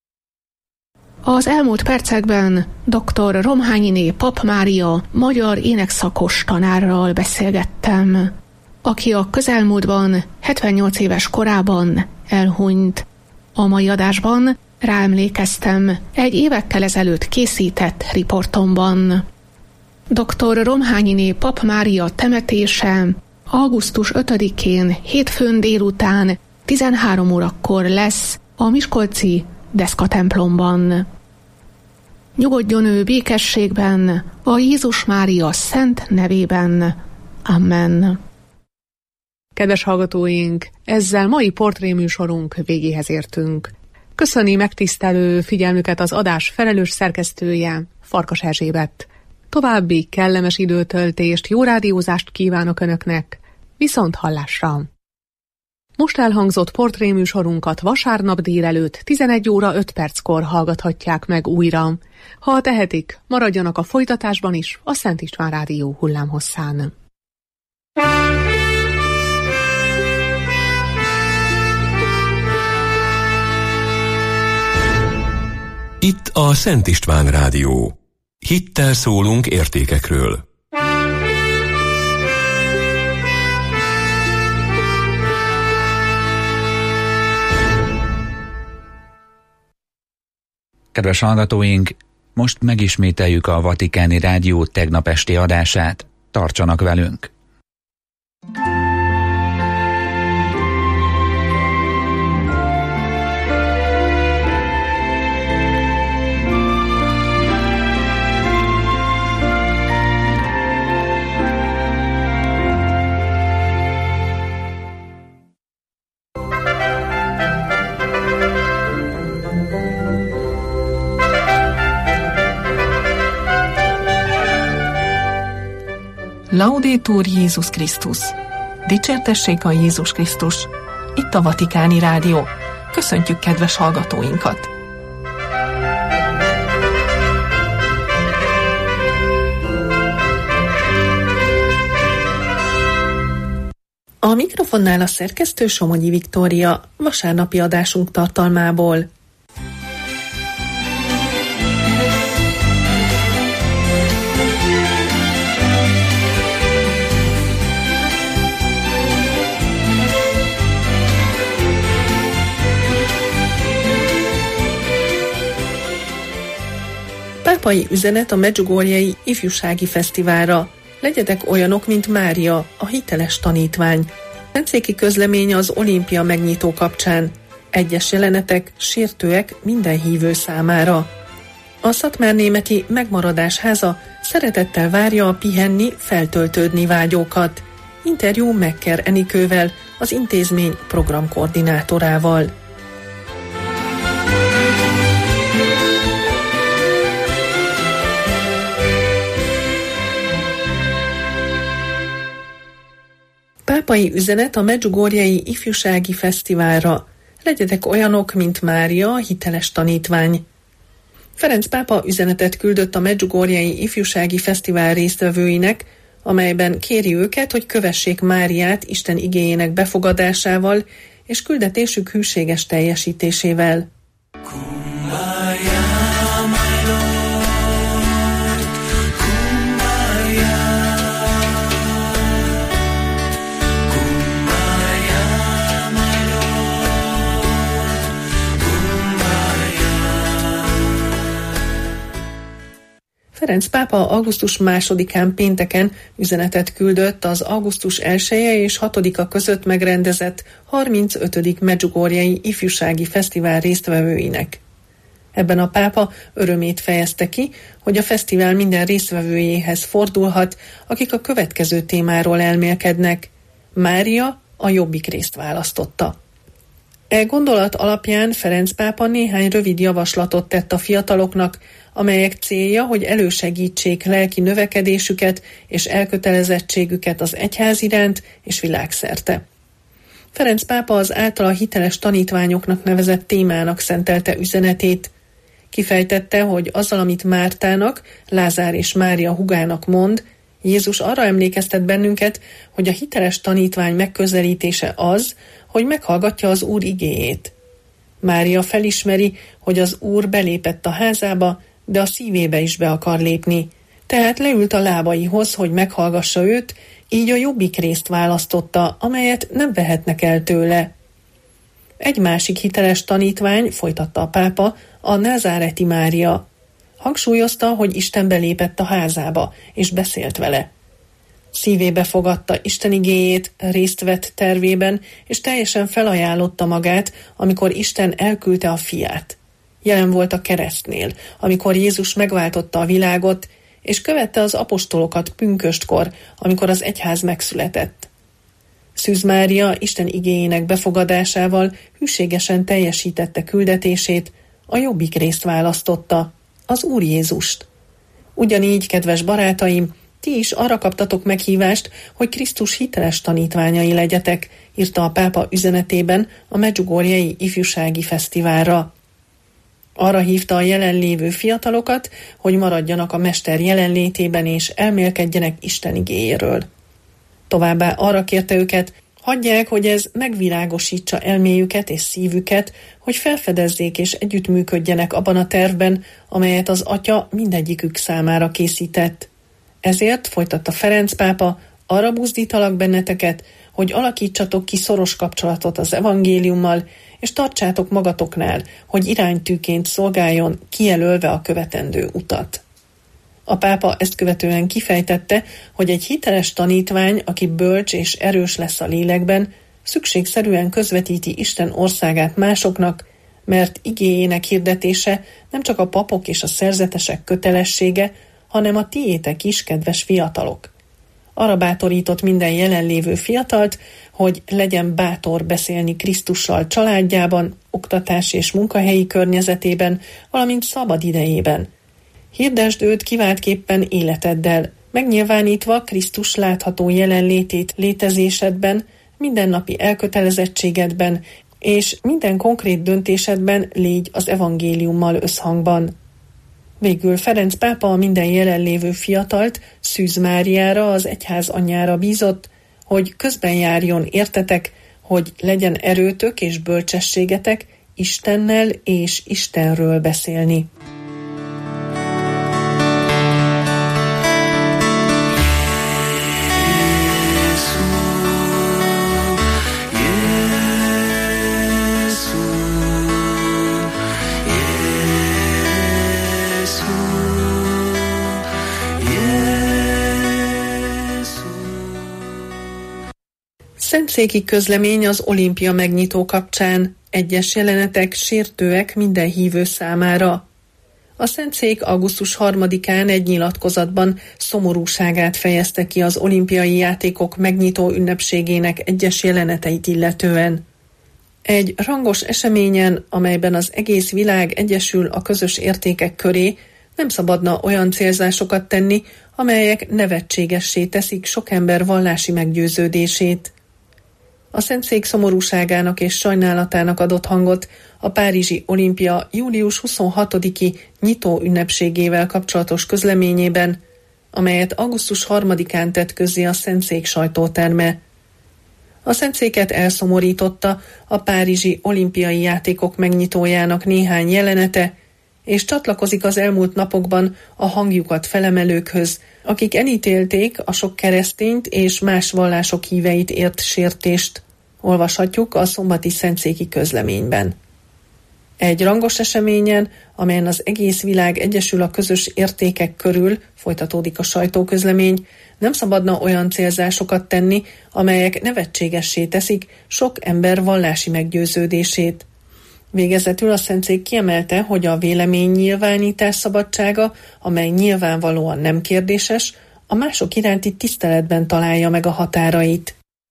Az elmúlt percekben dr. Romhányiné Papp Mária magyar énekszakos tanárral beszélgettem, aki a közelmúltban 78 éves korában elhunyt. A mai adásban ráemlékeztem egy évekkel ezelőtt készített riportomban. Dr. Romhányiné Papp Mária temetése augusztus 5-én hétfőn délután 13 órakor lesz a miskolci Deszka templomban. Nyugodjon ő békességben, a Jézus Mária szent nevében. Amen. Kedves hallgatóink, ezzel mai portréműsorunk végéhez értünk. Köszöni megtisztelő figyelmüket az adás felelős szerkesztője, Farkas Erzsébet. További kellemes időtöltést, jó rádiózást kívánok Önöknek, viszont hallásra! Most elhangzott portréműsorunkat vasárnap délelőtt 11 óra 5 perckor hallgathatják meg újra. Ha tehetik, maradjanak a folytatásban is a Szent István Rádió hullámhosszán. Itt a Szent István Rádió. Hittel szólunk értékekről. Kedves hallgatóink, most megismételjük a Vatikáni Rádió tegnap esti adását. Tartsanak velünk! Laudetur Jézus Krisztus! Dicsértessék a Jézus Krisztus! Itt a Vatikáni Rádió. Köszöntjük kedves hallgatóinkat! A mikrofonnál a szerkesztő Somogyi Viktória, vasárnapi adásunk tartalmából. Pápai üzenet a Medjugorjei Ifjúsági Fesztiválra. Legyetek olyanok, mint Mária, a hiteles tanítvány. Szentszéki közlemény az olimpia megnyitó kapcsán. Egyes jelenetek sértőek minden hívő számára. A szatmárnémeti Megmaradás háza szeretettel várja a pihenni, feltöltődni vágyókat. Interjú Mekker Enikővel, az intézmény programkoordinátorával. Pápai üzenet a Medjugorjei Ifjúsági Fesztiválra. Legyetek olyanok, mint Mária, a hiteles tanítvány. Ferenc pápa üzenetet küldött a Medjugorjei Ifjúsági Fesztivál résztvevőinek, amelyben kéri őket, hogy kövessék Máriát Isten igéjének befogadásával és küldetésük hűséges teljesítésével. Ferenc pápa augusztus 2-án pénteken üzenetet küldött az augusztus 1-e és 6-a között megrendezett 35. Medjugorjei Ifjúsági Fesztivál résztvevőinek. Ebben a pápa örömét fejezte ki, hogy a fesztivál minden résztvevőjéhez fordulhat, akik a következő témáról elmélkednek. Mária a jobbik részt választotta. E gondolat alapján Ferenc pápa néhány rövid javaslatot tett a fiataloknak, amelyek célja, hogy elősegítsék lelki növekedésüket és elkötelezettségüket az egyház iránt és világszerte. Ferenc pápa az általa hiteles tanítványoknak nevezett témának szentelte üzenetét. Kifejtette, hogy azzal, amit Mártának, Lázár és Mária húgának mond, Jézus arra emlékeztet bennünket, hogy a hiteles tanítvány megközelítése az, hogy meghallgatja az Úr igéjét. Mária felismeri, hogy az Úr belépett a házába, de a szívébe is be akar lépni. Tehát leült a lábaihoz, hogy meghallgassa őt, így a jobbik részt választotta, amelyet nem vehetnek el tőle. Egy másik hiteles tanítvány, folytatta a pápa, a názáreti Mária. Hangsúlyozta, hogy Isten belépett a házába, és beszélt vele. Szívébe fogadta Isten igéjét, részt vett tervében, és teljesen felajánlotta magát, amikor Isten elküldte a fiát. Jelen volt a keresztnél, amikor Jézus megváltotta a világot, és követte az apostolokat pünköstkor, amikor az egyház megszületett. Szűz Mária Isten igéjének befogadásával hűségesen teljesítette küldetését, a jobbik részt választotta, az Úr Jézust. Ugyanígy, kedves barátaim, ti is arra kaptatok meghívást, hogy Krisztus hiteles tanítványai legyetek, írta a pápa üzenetében a Medjugorjei Ifjúsági Fesztiválra. Arra hívta a jelenlévő fiatalokat, hogy maradjanak a mester jelenlétében és elmélkedjenek Isten igéjéről. Továbbá arra kérte őket, hagyják, hogy ez megvilágosítsa elméjüket és szívüket, hogy felfedezzék és együttműködjenek abban a tervben, amelyet az Atya mindegyikük számára készített. Ezért, folytatta Ferenc pápa, arra buzdítalak benneteket, hogy alakítsatok ki szoros kapcsolatot az evangéliummal, és tartsátok magatoknál, hogy iránytűként szolgáljon, kijelölve a követendő utat. A pápa ezt követően kifejtette, hogy egy hiteles tanítvány, aki bölcs és erős lesz a lélekben, szükségszerűen közvetíti Isten országát másoknak, mert igéjének hirdetése nem csak a papok és a szerzetesek kötelessége, hanem a tiétek is, kedves fiatalok. Arra bátorított minden jelenlévő fiatalt, hogy legyen bátor beszélni Krisztussal családjában, oktatási és munkahelyi környezetében, valamint szabad idejében. Hirdesd őt kiváltképpen életeddel, megnyilvánítva Krisztus látható jelenlétét létezésedben, mindennapi elkötelezettségedben, és minden konkrét döntésedben légy az evangéliummal összhangban. Végül Ferenc pápa minden jelenlévő fiatalt Szűz Máriára, az egyház anyjára bízott, hogy közben járjon értetek, hogy legyen erőtök és bölcsességetek Istennel és Istenről beszélni. Szentszéki közlemény az olimpia megnyitó kapcsán, egyes jelenetek sértőek minden hívő számára. A Szentszék augusztus 3-án egy nyilatkozatban szomorúságát fejezte ki az olimpiai játékok megnyitó ünnepségének egyes jeleneteit illetően. Egy rangos eseményen, amelyben az egész világ egyesül a közös értékek köré, nem szabadna olyan célzásokat tenni, amelyek nevetségessé teszik sok ember vallási meggyőződését. A Szentszék szomorúságának és sajnálatának adott hangot a Párizsi Olimpia július 26-i nyitó ünnepségével kapcsolatos közleményében, amelyet augusztus 3-án tett közzé a Szentszék sajtóterme. A Szentszéket elszomorította a Párizsi Olimpiai Játékok megnyitójának néhány jelenete, és csatlakozik az elmúlt napokban a hangjukat felemelőkhöz, akik elítélték a sok keresztényt és más vallások híveit ért sértést. Olvashatjuk a szombati szentszéki közleményben. Egy rangos eseményen, amelyen az egész világ egyesül a közös értékek körül, folytatódik a sajtóközlemény, nem szabadna olyan célzásokat tenni, amelyek nevetségessé teszik sok ember vallási meggyőződését. Végezetül a Szentszék kiemelte, hogy a véleménynyilvánítás szabadsága, amely nyilvánvalóan nem kérdéses, a mások iránti tiszteletben találja meg a határait.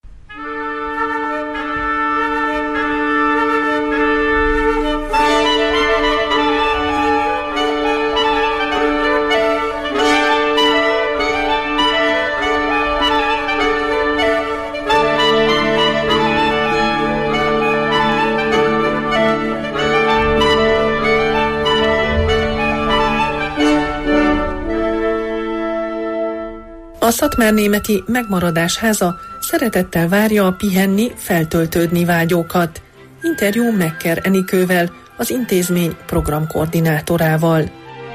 A szatmárnémeti Megmaradás Háza szeretettel várja a pihenni, feltöltődni vágyókat. Interjú Mekker Enikővel, az intézmény programkoordinátorával.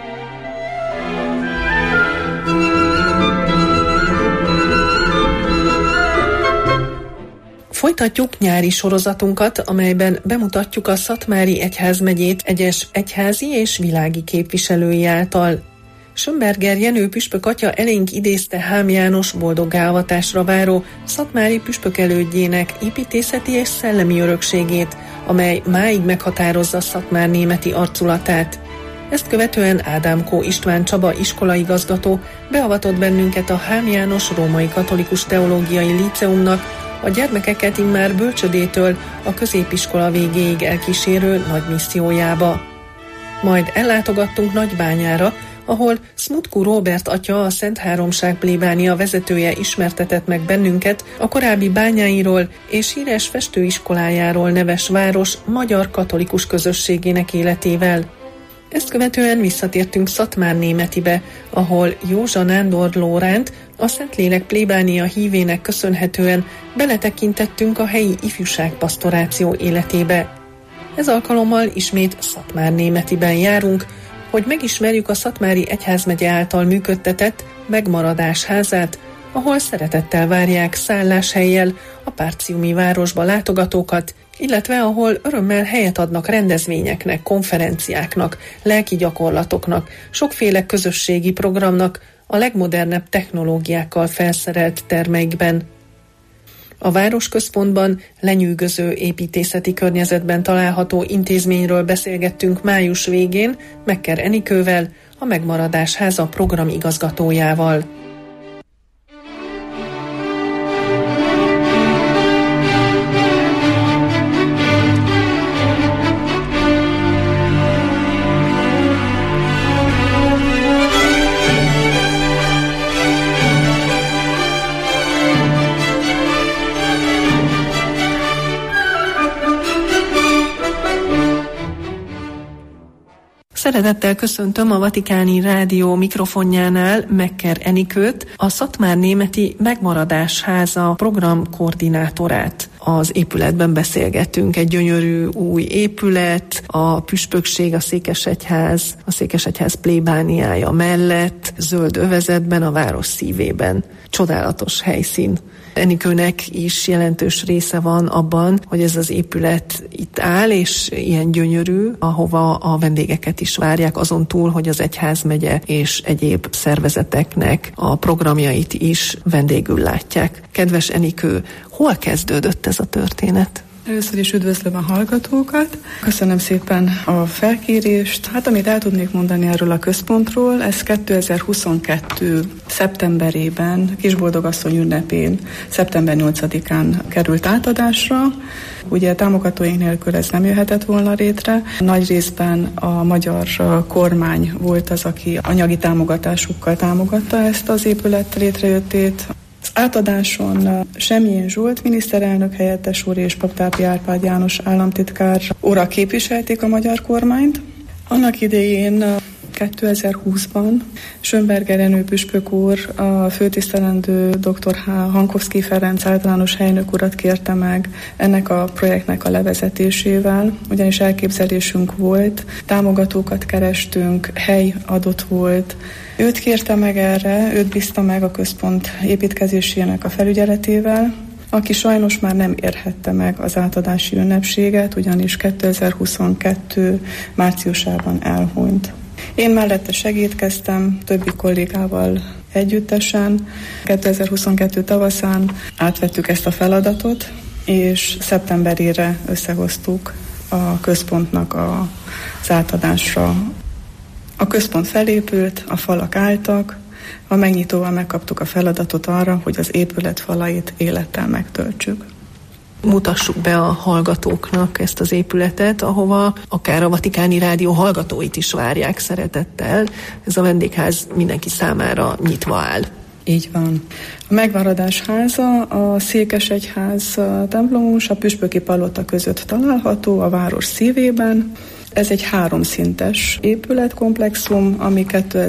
Folytatjuk nyári sorozatunkat, amelyben bemutatjuk a Szatmári Egyházmegyét egyes egyházi és világi képviselői által. Schönberger Jenő püspök atya elénk idézte Hám János boldoggá-avatásra váró szatmári püspök elődjének építészeti és szellemi örökségét, amely máig meghatározza szatmárnémeti arculatát. Ezt követően Ádámkó István Csaba iskolaigazgató beavatott bennünket a Hám János Római Katolikus Teológiai Líceumnak a gyermekeket immár bölcsödétől a középiskola végéig elkísérő nagy missziójába. Majd ellátogattunk Nagybányára, ahol Smutku Róbert atya, a Szent Háromság plébánia vezetője ismertetett meg bennünket a korábbi bányáiról és híres festőiskolájáról neves város magyar katolikus közösségének életével. Ezt követően visszatértünk Szatmárnémetibe, ahol Józsa Nándor Lóránt, a Szentlélek plébánia hívének köszönhetően beletekintettünk a helyi ifjúságpastoráció életébe. Ez alkalommal ismét Szatmárnémetiben járunk, hogy megismerjük a Szatmári Egyházmegye által működtetett Megmaradás Házát, ahol szeretettel várják szálláshellyel a Párciumi városba látogatókat, illetve ahol örömmel helyet adnak rendezvényeknek, konferenciáknak, lelki gyakorlatoknak, sokféle közösségi programnak, a legmodernebb technológiákkal felszerelt termeikben. A városközpontban lenyűgöző építészeti környezetben található intézményről beszélgettünk május végén Mekker Enikővel, a Megmaradás Háza programigazgatójával. Szeretettel köszöntöm a Vatikáni Rádió mikrofonjánál Mekker Enikőt, a Szatmárnémeti Megmaradás Háza programkoordinátorát. Az épületben beszélgetünk, egy gyönyörű új épület, a püspökség, a Székesegyház plébániája mellett, zöld övezetben, a város szívében. Csodálatos helyszín. Enikőnek is jelentős része van abban, hogy ez az épület itt áll, és ilyen gyönyörű, ahova a vendégeket is várják, azon túl, hogy az egyházmegye és egyéb szervezeteknek a programjait is vendégül látják. Kedves Enikő, hol kezdődött ez a történet? Először is üdvözlöm a hallgatókat. Köszönöm szépen a felkérést. Amit el tudnék mondani erről a központról, ez 2022. szeptemberében, Kisboldogasszony ünnepén, szeptember 8-án került átadásra. Ugye támogatóink nélkül ez nem jöhetett volna létre. Nagy részben a magyar kormány volt az, aki anyagi támogatásukkal támogatta ezt az épület létrejöttét. Az átadáson Semjén Zsolt miniszterelnök helyettes úr és Paptápi Árpád János államtitkár urak képviselték a magyar kormányt. Annak idején 2020-ban Schönberger Jenő püspök úr a főtisztelendő dr. Hankovszky Ferenc általános helynök urat kérte meg ennek a projektnek a levezetésével, ugyanis elképzelésünk volt, támogatókat kerestünk, hely adott volt. Őt kérte meg erre, őt bízta meg a központ építkezésének a felügyeletével, aki sajnos már nem érhette meg az átadási ünnepséget, ugyanis 2022. márciusában elhunyt. Én mellette segítkeztem többi kollégával együttesen. 2022 tavaszán átvettük ezt a feladatot, és szeptemberére összehoztuk a központnak az átadásra. A központ felépült, a falak álltak, a megnyitóval megkaptuk a feladatot arra, hogy az épület falait élettel megtöltsük. Mutassuk be a hallgatóknak ezt az épületet, ahova akár a Vatikáni Rádió hallgatóit is várják szeretettel. Ez a vendégház mindenki számára nyitva áll. Így van. A Megmaradás háza a Székesegyház templom és a Püspöki Palota között található, a város szívében. Ez egy 3 szintes épületkomplexum, ami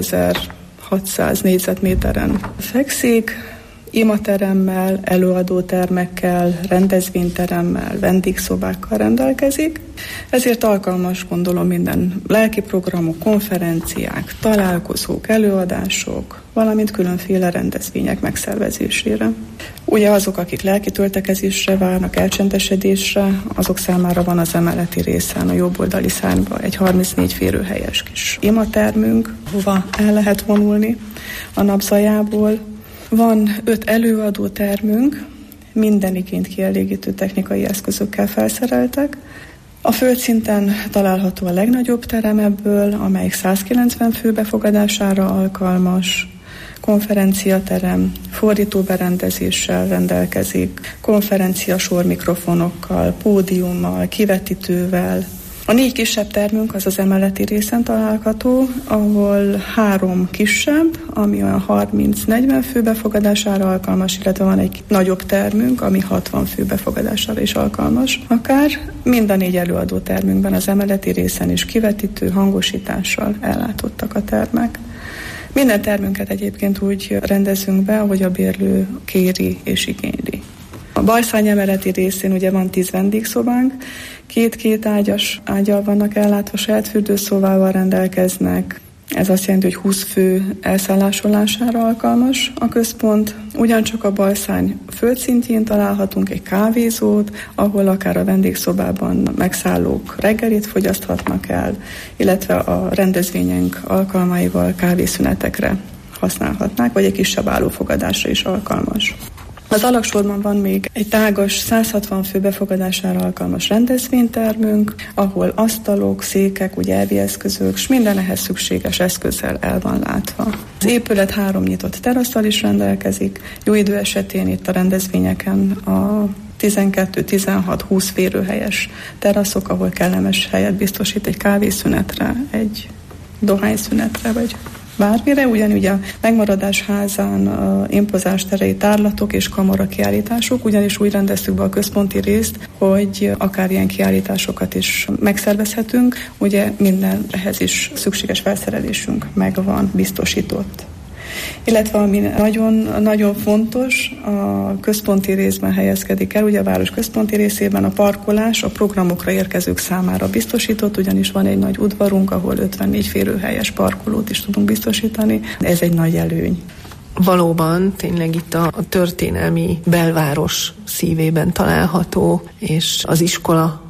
2600 négyzetméteren fekszik, imateremmel, előadótermekkel, rendezvényteremmel, vendégszobákkal rendelkezik. Ezért alkalmas, gondolom, minden lelki programok, konferenciák, találkozók, előadások, valamint különféle rendezvények megszervezésére. Ugye azok, akik lelki töltekezésre várnak, elcsendesedésre, azok számára van az emeleti részen, a jobboldali szárnyban egy 34 férőhelyes kis imatermünk, hova el lehet vonulni a napzajából. Van 5 előadótermünk, minden igényt kielégítő technikai eszközökkel felszereltek. A földszinten található a legnagyobb terem ebből, amelyik 190 fő befogadására alkalmas, konferenciaterem, fordítóberendezéssel rendelkezik, konferenciasor mikrofonokkal, pódiummal, kivetítővel. A 4 kisebb termünk az emeleti részen található, ahol 3 kisebb, ami olyan 30-40 fő befogadására alkalmas, illetve van egy nagyobb termünk, ami 60 fő befogadására is alkalmas. Akár mind a 4 előadó termünkben az emeleti részen is kivetítő, hangosítással ellátottak a termek. Minden termünket egyébként úgy rendezünk be, ahogy a bérlő kéri és igényli. A bajszárny emeleti részén ugye van 10 vendégszobánk, 2 ágyas ágyal vannak ellátva, saját fürdőszobával rendelkeznek. Ez azt jelenti, hogy 20 fő elszállásolására alkalmas a központ. Ugyancsak a bajszárny földszintjén találhatunk egy kávézót, ahol akár a vendégszobában megszállók reggelit fogyaszthatnak el, illetve a rendezvényünk alkalmaival kávészünetekre használhatnák, vagy egy kisebb állófogadásra is alkalmas. Az alagsorban van még egy tágas 160 fő befogadására alkalmas rendezvénytermünk, ahol asztalok, székek, ugye elvi eszközök, s minden ehhez szükséges eszközzel el van látva. Az épület 3 nyitott terasszal is rendelkezik, jó idő esetén itt a rendezvényeken a 12-16-20 férőhelyes teraszok, ahol kellemes helyet biztosít egy kávészünetre, egy dohányszünetre, vagy bármire, ugyanúgy a Megmaradás házán impozáns terei tárlatok és kamara kiállítások, ugyanis úgy rendeztük be a központi részt, hogy akár ilyen kiállításokat is megszervezhetünk, ugye minden ehhez is szükséges felszerelésünk megvan, biztosított. Illetve ami nagyon fontos, a központi részben helyezkedik el, ugye a város központi részében a parkolás a programokra érkezők számára biztosított, ugyanis van egy nagy udvarunk, ahol 54 férőhelyes parkolót is tudunk biztosítani. Ez egy nagy előny. Valóban tényleg itt a történelmi belváros szívében található, és az iskola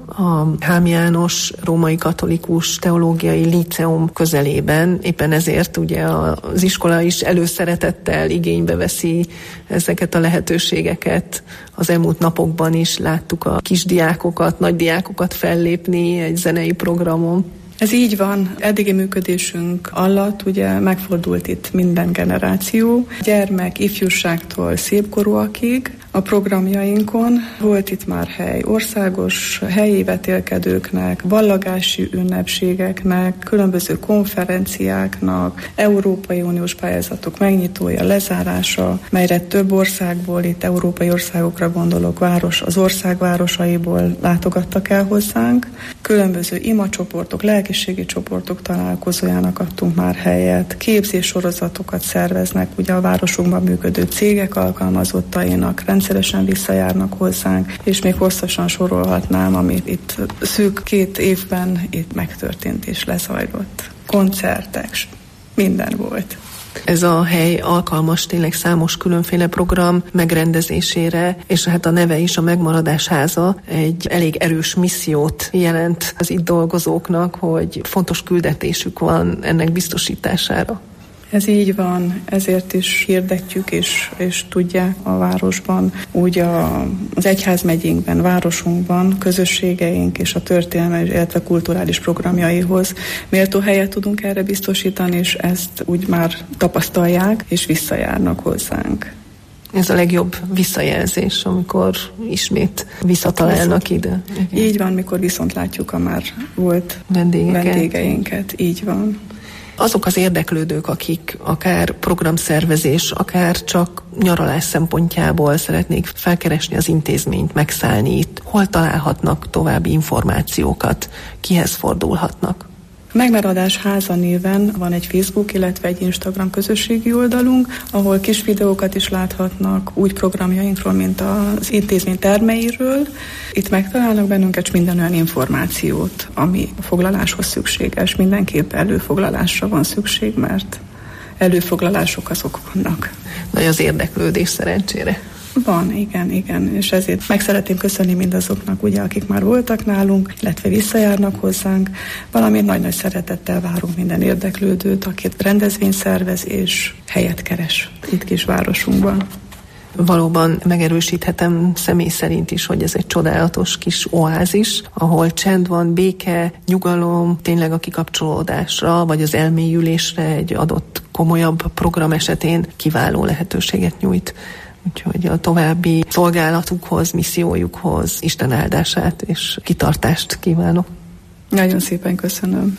a Hám János Római Katolikus Teológiai Líceum közelében. Éppen ezért ugye az iskola is előszeretettel igénybe veszi ezeket a lehetőségeket. Az elmúlt napokban is láttuk a kisdiákokat, nagydiákokat fellépni egy zenei programon. Ez így van. Eddigi működésünk alatt ugye megfordult itt minden generáció, gyermek, ifjúságtól szépkorúakig. A programjainkon volt itt már hely országos helyi vetélkedőknek, vallagási ünnepségeknek, különböző konferenciáknak, Európai Uniós pályázatok megnyitója, lezárása, melyre több országból, itt európai országokra gondolok, az ország városaiból látogattak el hozzánk. Különböző imacsoportok, lelkiségi csoportok találkozójának adtunk már helyet, képzéssorozatokat szerveznek, ugye a városunkban működő cégek alkalmazottainak rendszeresen visszajárnak hozzánk, és még hosszasan sorolhatnám, amit itt szűk 2 évben itt megtörtént és lezajlott. Koncertek, minden volt. Ez a hely alkalmas tényleg számos különféle program megrendezésére, és hát a neve is, a Megmaradás Háza, egy elég erős missziót jelent az itt dolgozóknak, hogy fontos küldetésük van ennek biztosítására. Ez így van, ezért is hirdetjük, és tudják a városban, úgy az egyházmegyénkben, városunkban, közösségeink és a történelmi, illetve kulturális programjaihoz méltó helyet tudunk erre biztosítani, és ezt úgy már tapasztalják, és visszajárnak hozzánk. Ez a legjobb visszajelzés, amikor ismét visszatalálnak ide. Igen. Így van, mikor viszont látjuk a már volt vendégeinket. Így van. Azok az érdeklődők, akik akár programszervezés, akár csak nyaralás szempontjából szeretnék felkeresni az intézményt, megszállni itt, hol találhatnak további információkat, kihez fordulhatnak? Megmaradás Háza néven van egy Facebook, illetve egy Instagram közösségi oldalunk, ahol kis videókat is láthatnak úgy programjainkról, mint az intézmény termeiről. Itt megtalálnak bennünket, és minden olyan információt, ami a foglaláshoz szükséges. Mindenképp előfoglalásra van szükség, mert előfoglalások azok vannak. Nagy az érdeklődés szerencsére. Van, igen, és ezért meg szeretném köszönni mindazoknak, ugye, akik már voltak nálunk, illetve visszajárnak hozzánk, valamint nagy-nagy szeretettel várunk minden érdeklődőt, akit rendezvény szervez és helyet keres itt kis városunkban. Valóban megerősíthetem személy szerint is, hogy ez egy csodálatos kis oázis, ahol csend van, béke, nyugalom, tényleg a kikapcsolódásra, vagy az elmélyülésre egy adott komolyabb program esetén kiváló lehetőséget nyújt. Úgyhogy a további szolgálatukhoz, missziójukhoz Isten áldását és kitartást kívánok. Nagyon szépen köszönöm.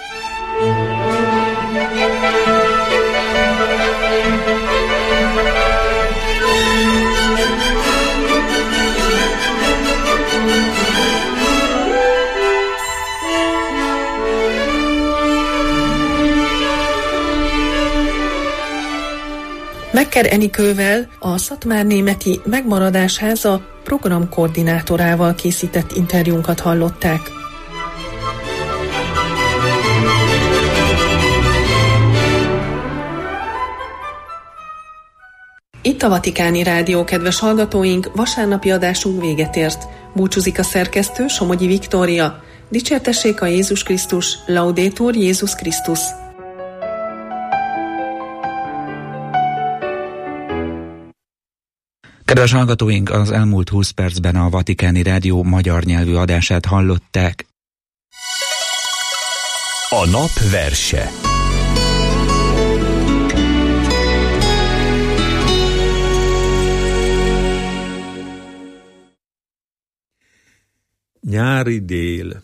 Mekker Enikővel, a Szatmárnémeti Megmaradás Háza programkoordinátorával készített interjúnkat hallották. Itt a Vatikáni Rádió, kedves hallgatóink, vasárnapi adásunk véget ért. Búcsúzik a szerkesztő, Somogyi Viktória. Dicsértessék a Jézus Krisztus, Laudetur Jézus Krisztus. Kedves hallgatóink, az elmúlt 20 percben a Vatikáni Rádió magyar nyelvű adását hallották. A nap verse. Nyári dél.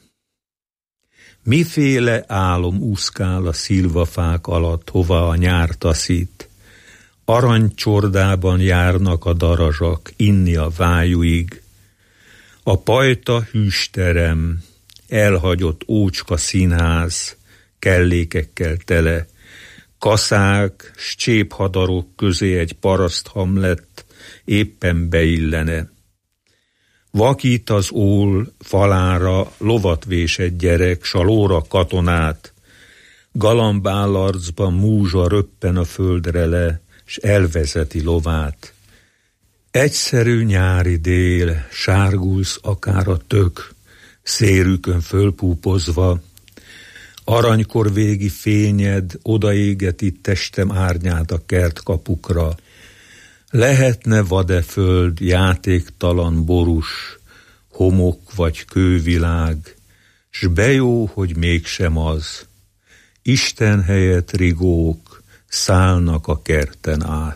Miféle álom úszkál a szilvafák alatt, hova a nyár taszít? Aranycsordában járnak a darazsak, inni a vájuig. A pajta hűsterem, elhagyott ócska színház, kellékekkel tele, kaszák, s cséphadarok közé egy paraszt Hamlet éppen beillene. Vakít az ól falára, lovat vés egy gyerek, s a lóra katonát, galambállarcban múzsa röppen a földre le, s elvezeti lovát. Egyszerű nyári dél, sárgulsz akár a tök, szérükön fölpúpozva, aranykor végi fényed odaégeti testem árnyát a kertkapukra. Lehetne vade föld, játéktalan borús, homok vagy kővilág, s bejó, hogy mégsem az. Isten helyett rigók szállnak a kerten át.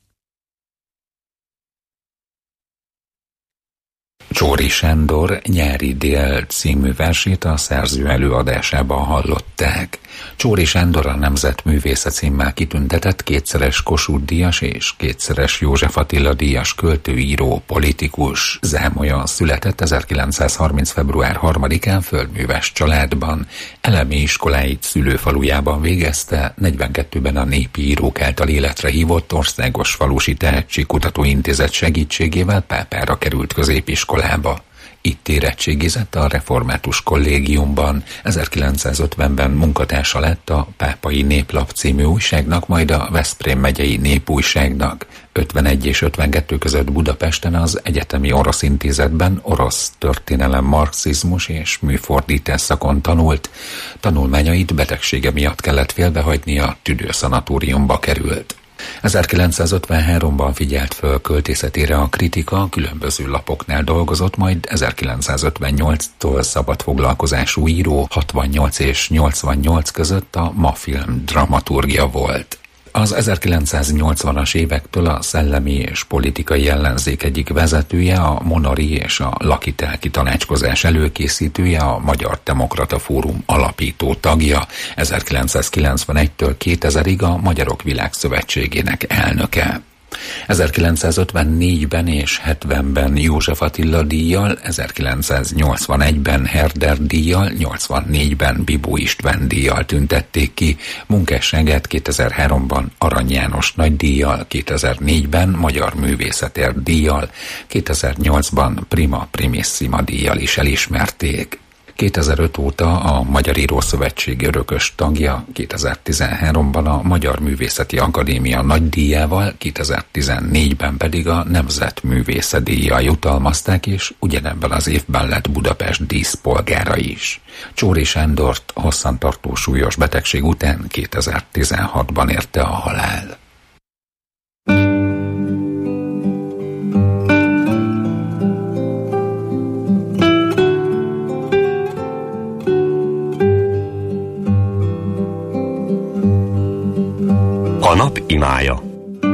Csóri Sándor Nyári dél című versét a szerző előadásában hallották. Csóri Sándor a Nemzetművésze címmel kitüntetett kétszeres Kossuth-díjas és kétszeres József Attila díjas költőíró, politikus. Zámolyon született 1930. február 3-án földműves családban. Elemi iskoláit szülőfalujában végezte, 42-ben a Népi Írók által életre hívott Országos Falusi Tehetségkutató Intézet segítségével Pápára került középiskolába. Itt érettségizett a Református Kollégiumban, 1950-ben munkatársa lett a Pápai Néplap című újságnak, majd a Veszprém megyei Népújságnak. 51 és 52 között Budapesten az Egyetemi Orosz Intézetben orosz történelem, marxizmus és műfordítás szakon tanult. Tanulmányait betegsége miatt kellett félbehagyni, a tüdőszanatóriumba került. 1953-ban figyelt föl költészetére a kritika, különböző lapoknál dolgozott, majd 1958-tól szabadfoglalkozású író, 68 és 88 között a MAFILM dramaturgia volt. Az 1980-as évektől a szellemi és politikai ellenzék egyik vezetője, a Monori és a Lakitelki tanácskozás előkészítője, a Magyar Demokrata Fórum alapító tagja, 1991-től 2000-ig a Magyarok Világszövetségének elnöke. 1954-ben és 70-ben József Attila díjjal, 1981-ben Herder díjjal, 84-ben Bibó István díjjal tüntették ki, munkásságát 2003-ban Arany János nagydíjjal, 2004-ben Magyar Művészetért díjjal, 2008-ban Prima Primissima díjjal is elismerték. 2005 óta a Magyar Írószövetség örökös tagja, 2013-ban a Magyar Művészeti Akadémia nagydíjával, 2014-ben pedig a Nemzetművésze díjjal jutalmazták, és ugyanebben az évben lett Budapest díszpolgára is. Csóri Sándort hosszantartó súlyos betegség után 2016-ban érte a halál. A nap imája.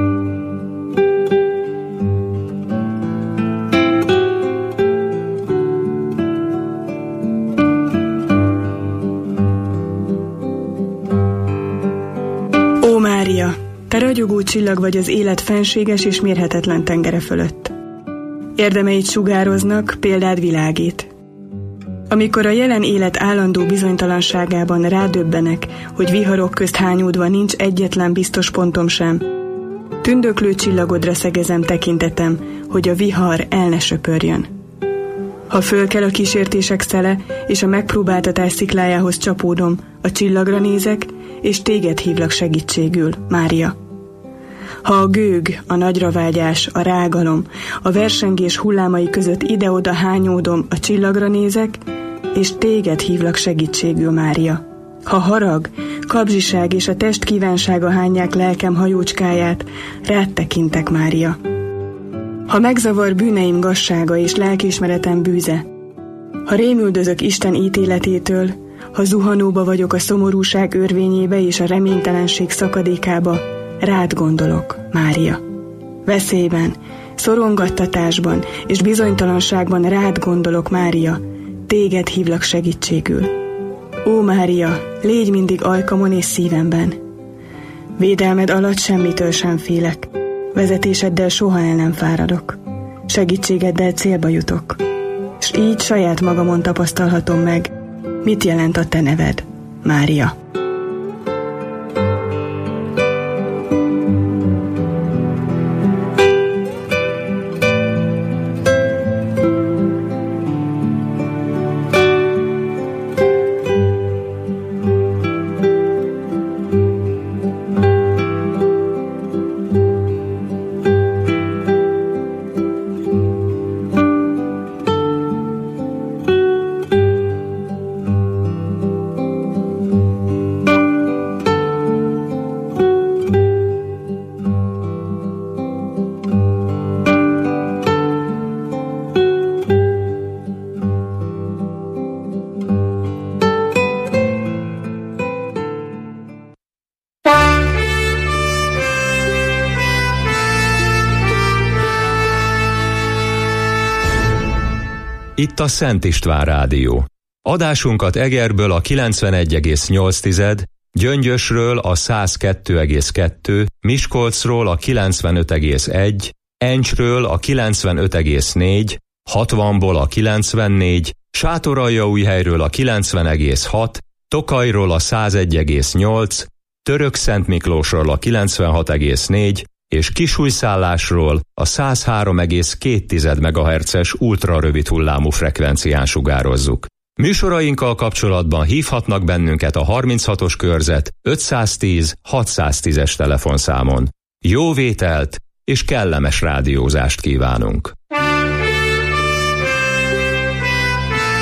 Ó Mária, te ragyogó csillag vagy az élet fenséges és mérhetetlen tengere fölött. Érdemeid sugároznak, példád világít. Amikor a jelen élet állandó bizonytalanságában rádöbbenek, hogy viharok közt hányódva nincs egyetlen biztos pontom sem, tündöklő csillagodra szegezem tekintetem, hogy a vihar el ne söpörjön. Ha fölkel a kísértések szele, és a megpróbáltatás sziklájához csapódom, a csillagra nézek, és téged hívlak segítségül, Mária. Ha a gőg, a nagyravágyás, a rágalom, a versengés hullámai között ide-oda hányódom, a csillagra nézek, és téged hívlak segítségül, Mária. Ha harag, kapzsiság és a test kívánsága hányják lelkem hajócskáját, rád tekintek, Mária. Ha megzavar bűneim gazsága és lelkiismeretem bűze, ha rémüldözök Isten ítéletétől, ha zuhanóba vagyok a szomorúság örvényébe és a reménytelenség szakadékába, rád gondolok, Mária. Veszélyben, szorongattatásban és bizonytalanságban rád gondolok, Mária, téged hívlak segítségül. Ó Mária, légy mindig ajkamon és szívemben. Védelmed alatt semmitől sem félek, vezetéseddel soha el nem fáradok, segítségeddel célba jutok, s így saját magamon tapasztalhatom meg, mit jelent a te neved, Mária. Itt a Szent István Rádió. Adásunkat Egerből a 91,8, Gyöngyösről a 102,2, Miskolcról a 95,1, Encsről a 95,4, 60-ból a 94, Sátoraljaújhelyről a 90,6, Tokajról a 101,8, Törökszentmiklósról a 96,4 és Kisújszállásról a 103,2 MHz-es ultrarövid hullámú frekvencián sugározzuk. Műsorainkkal kapcsolatban hívhatnak bennünket a 36-os körzet 510 610-es telefonszámon. Jó vételt és kellemes rádiózást kívánunk!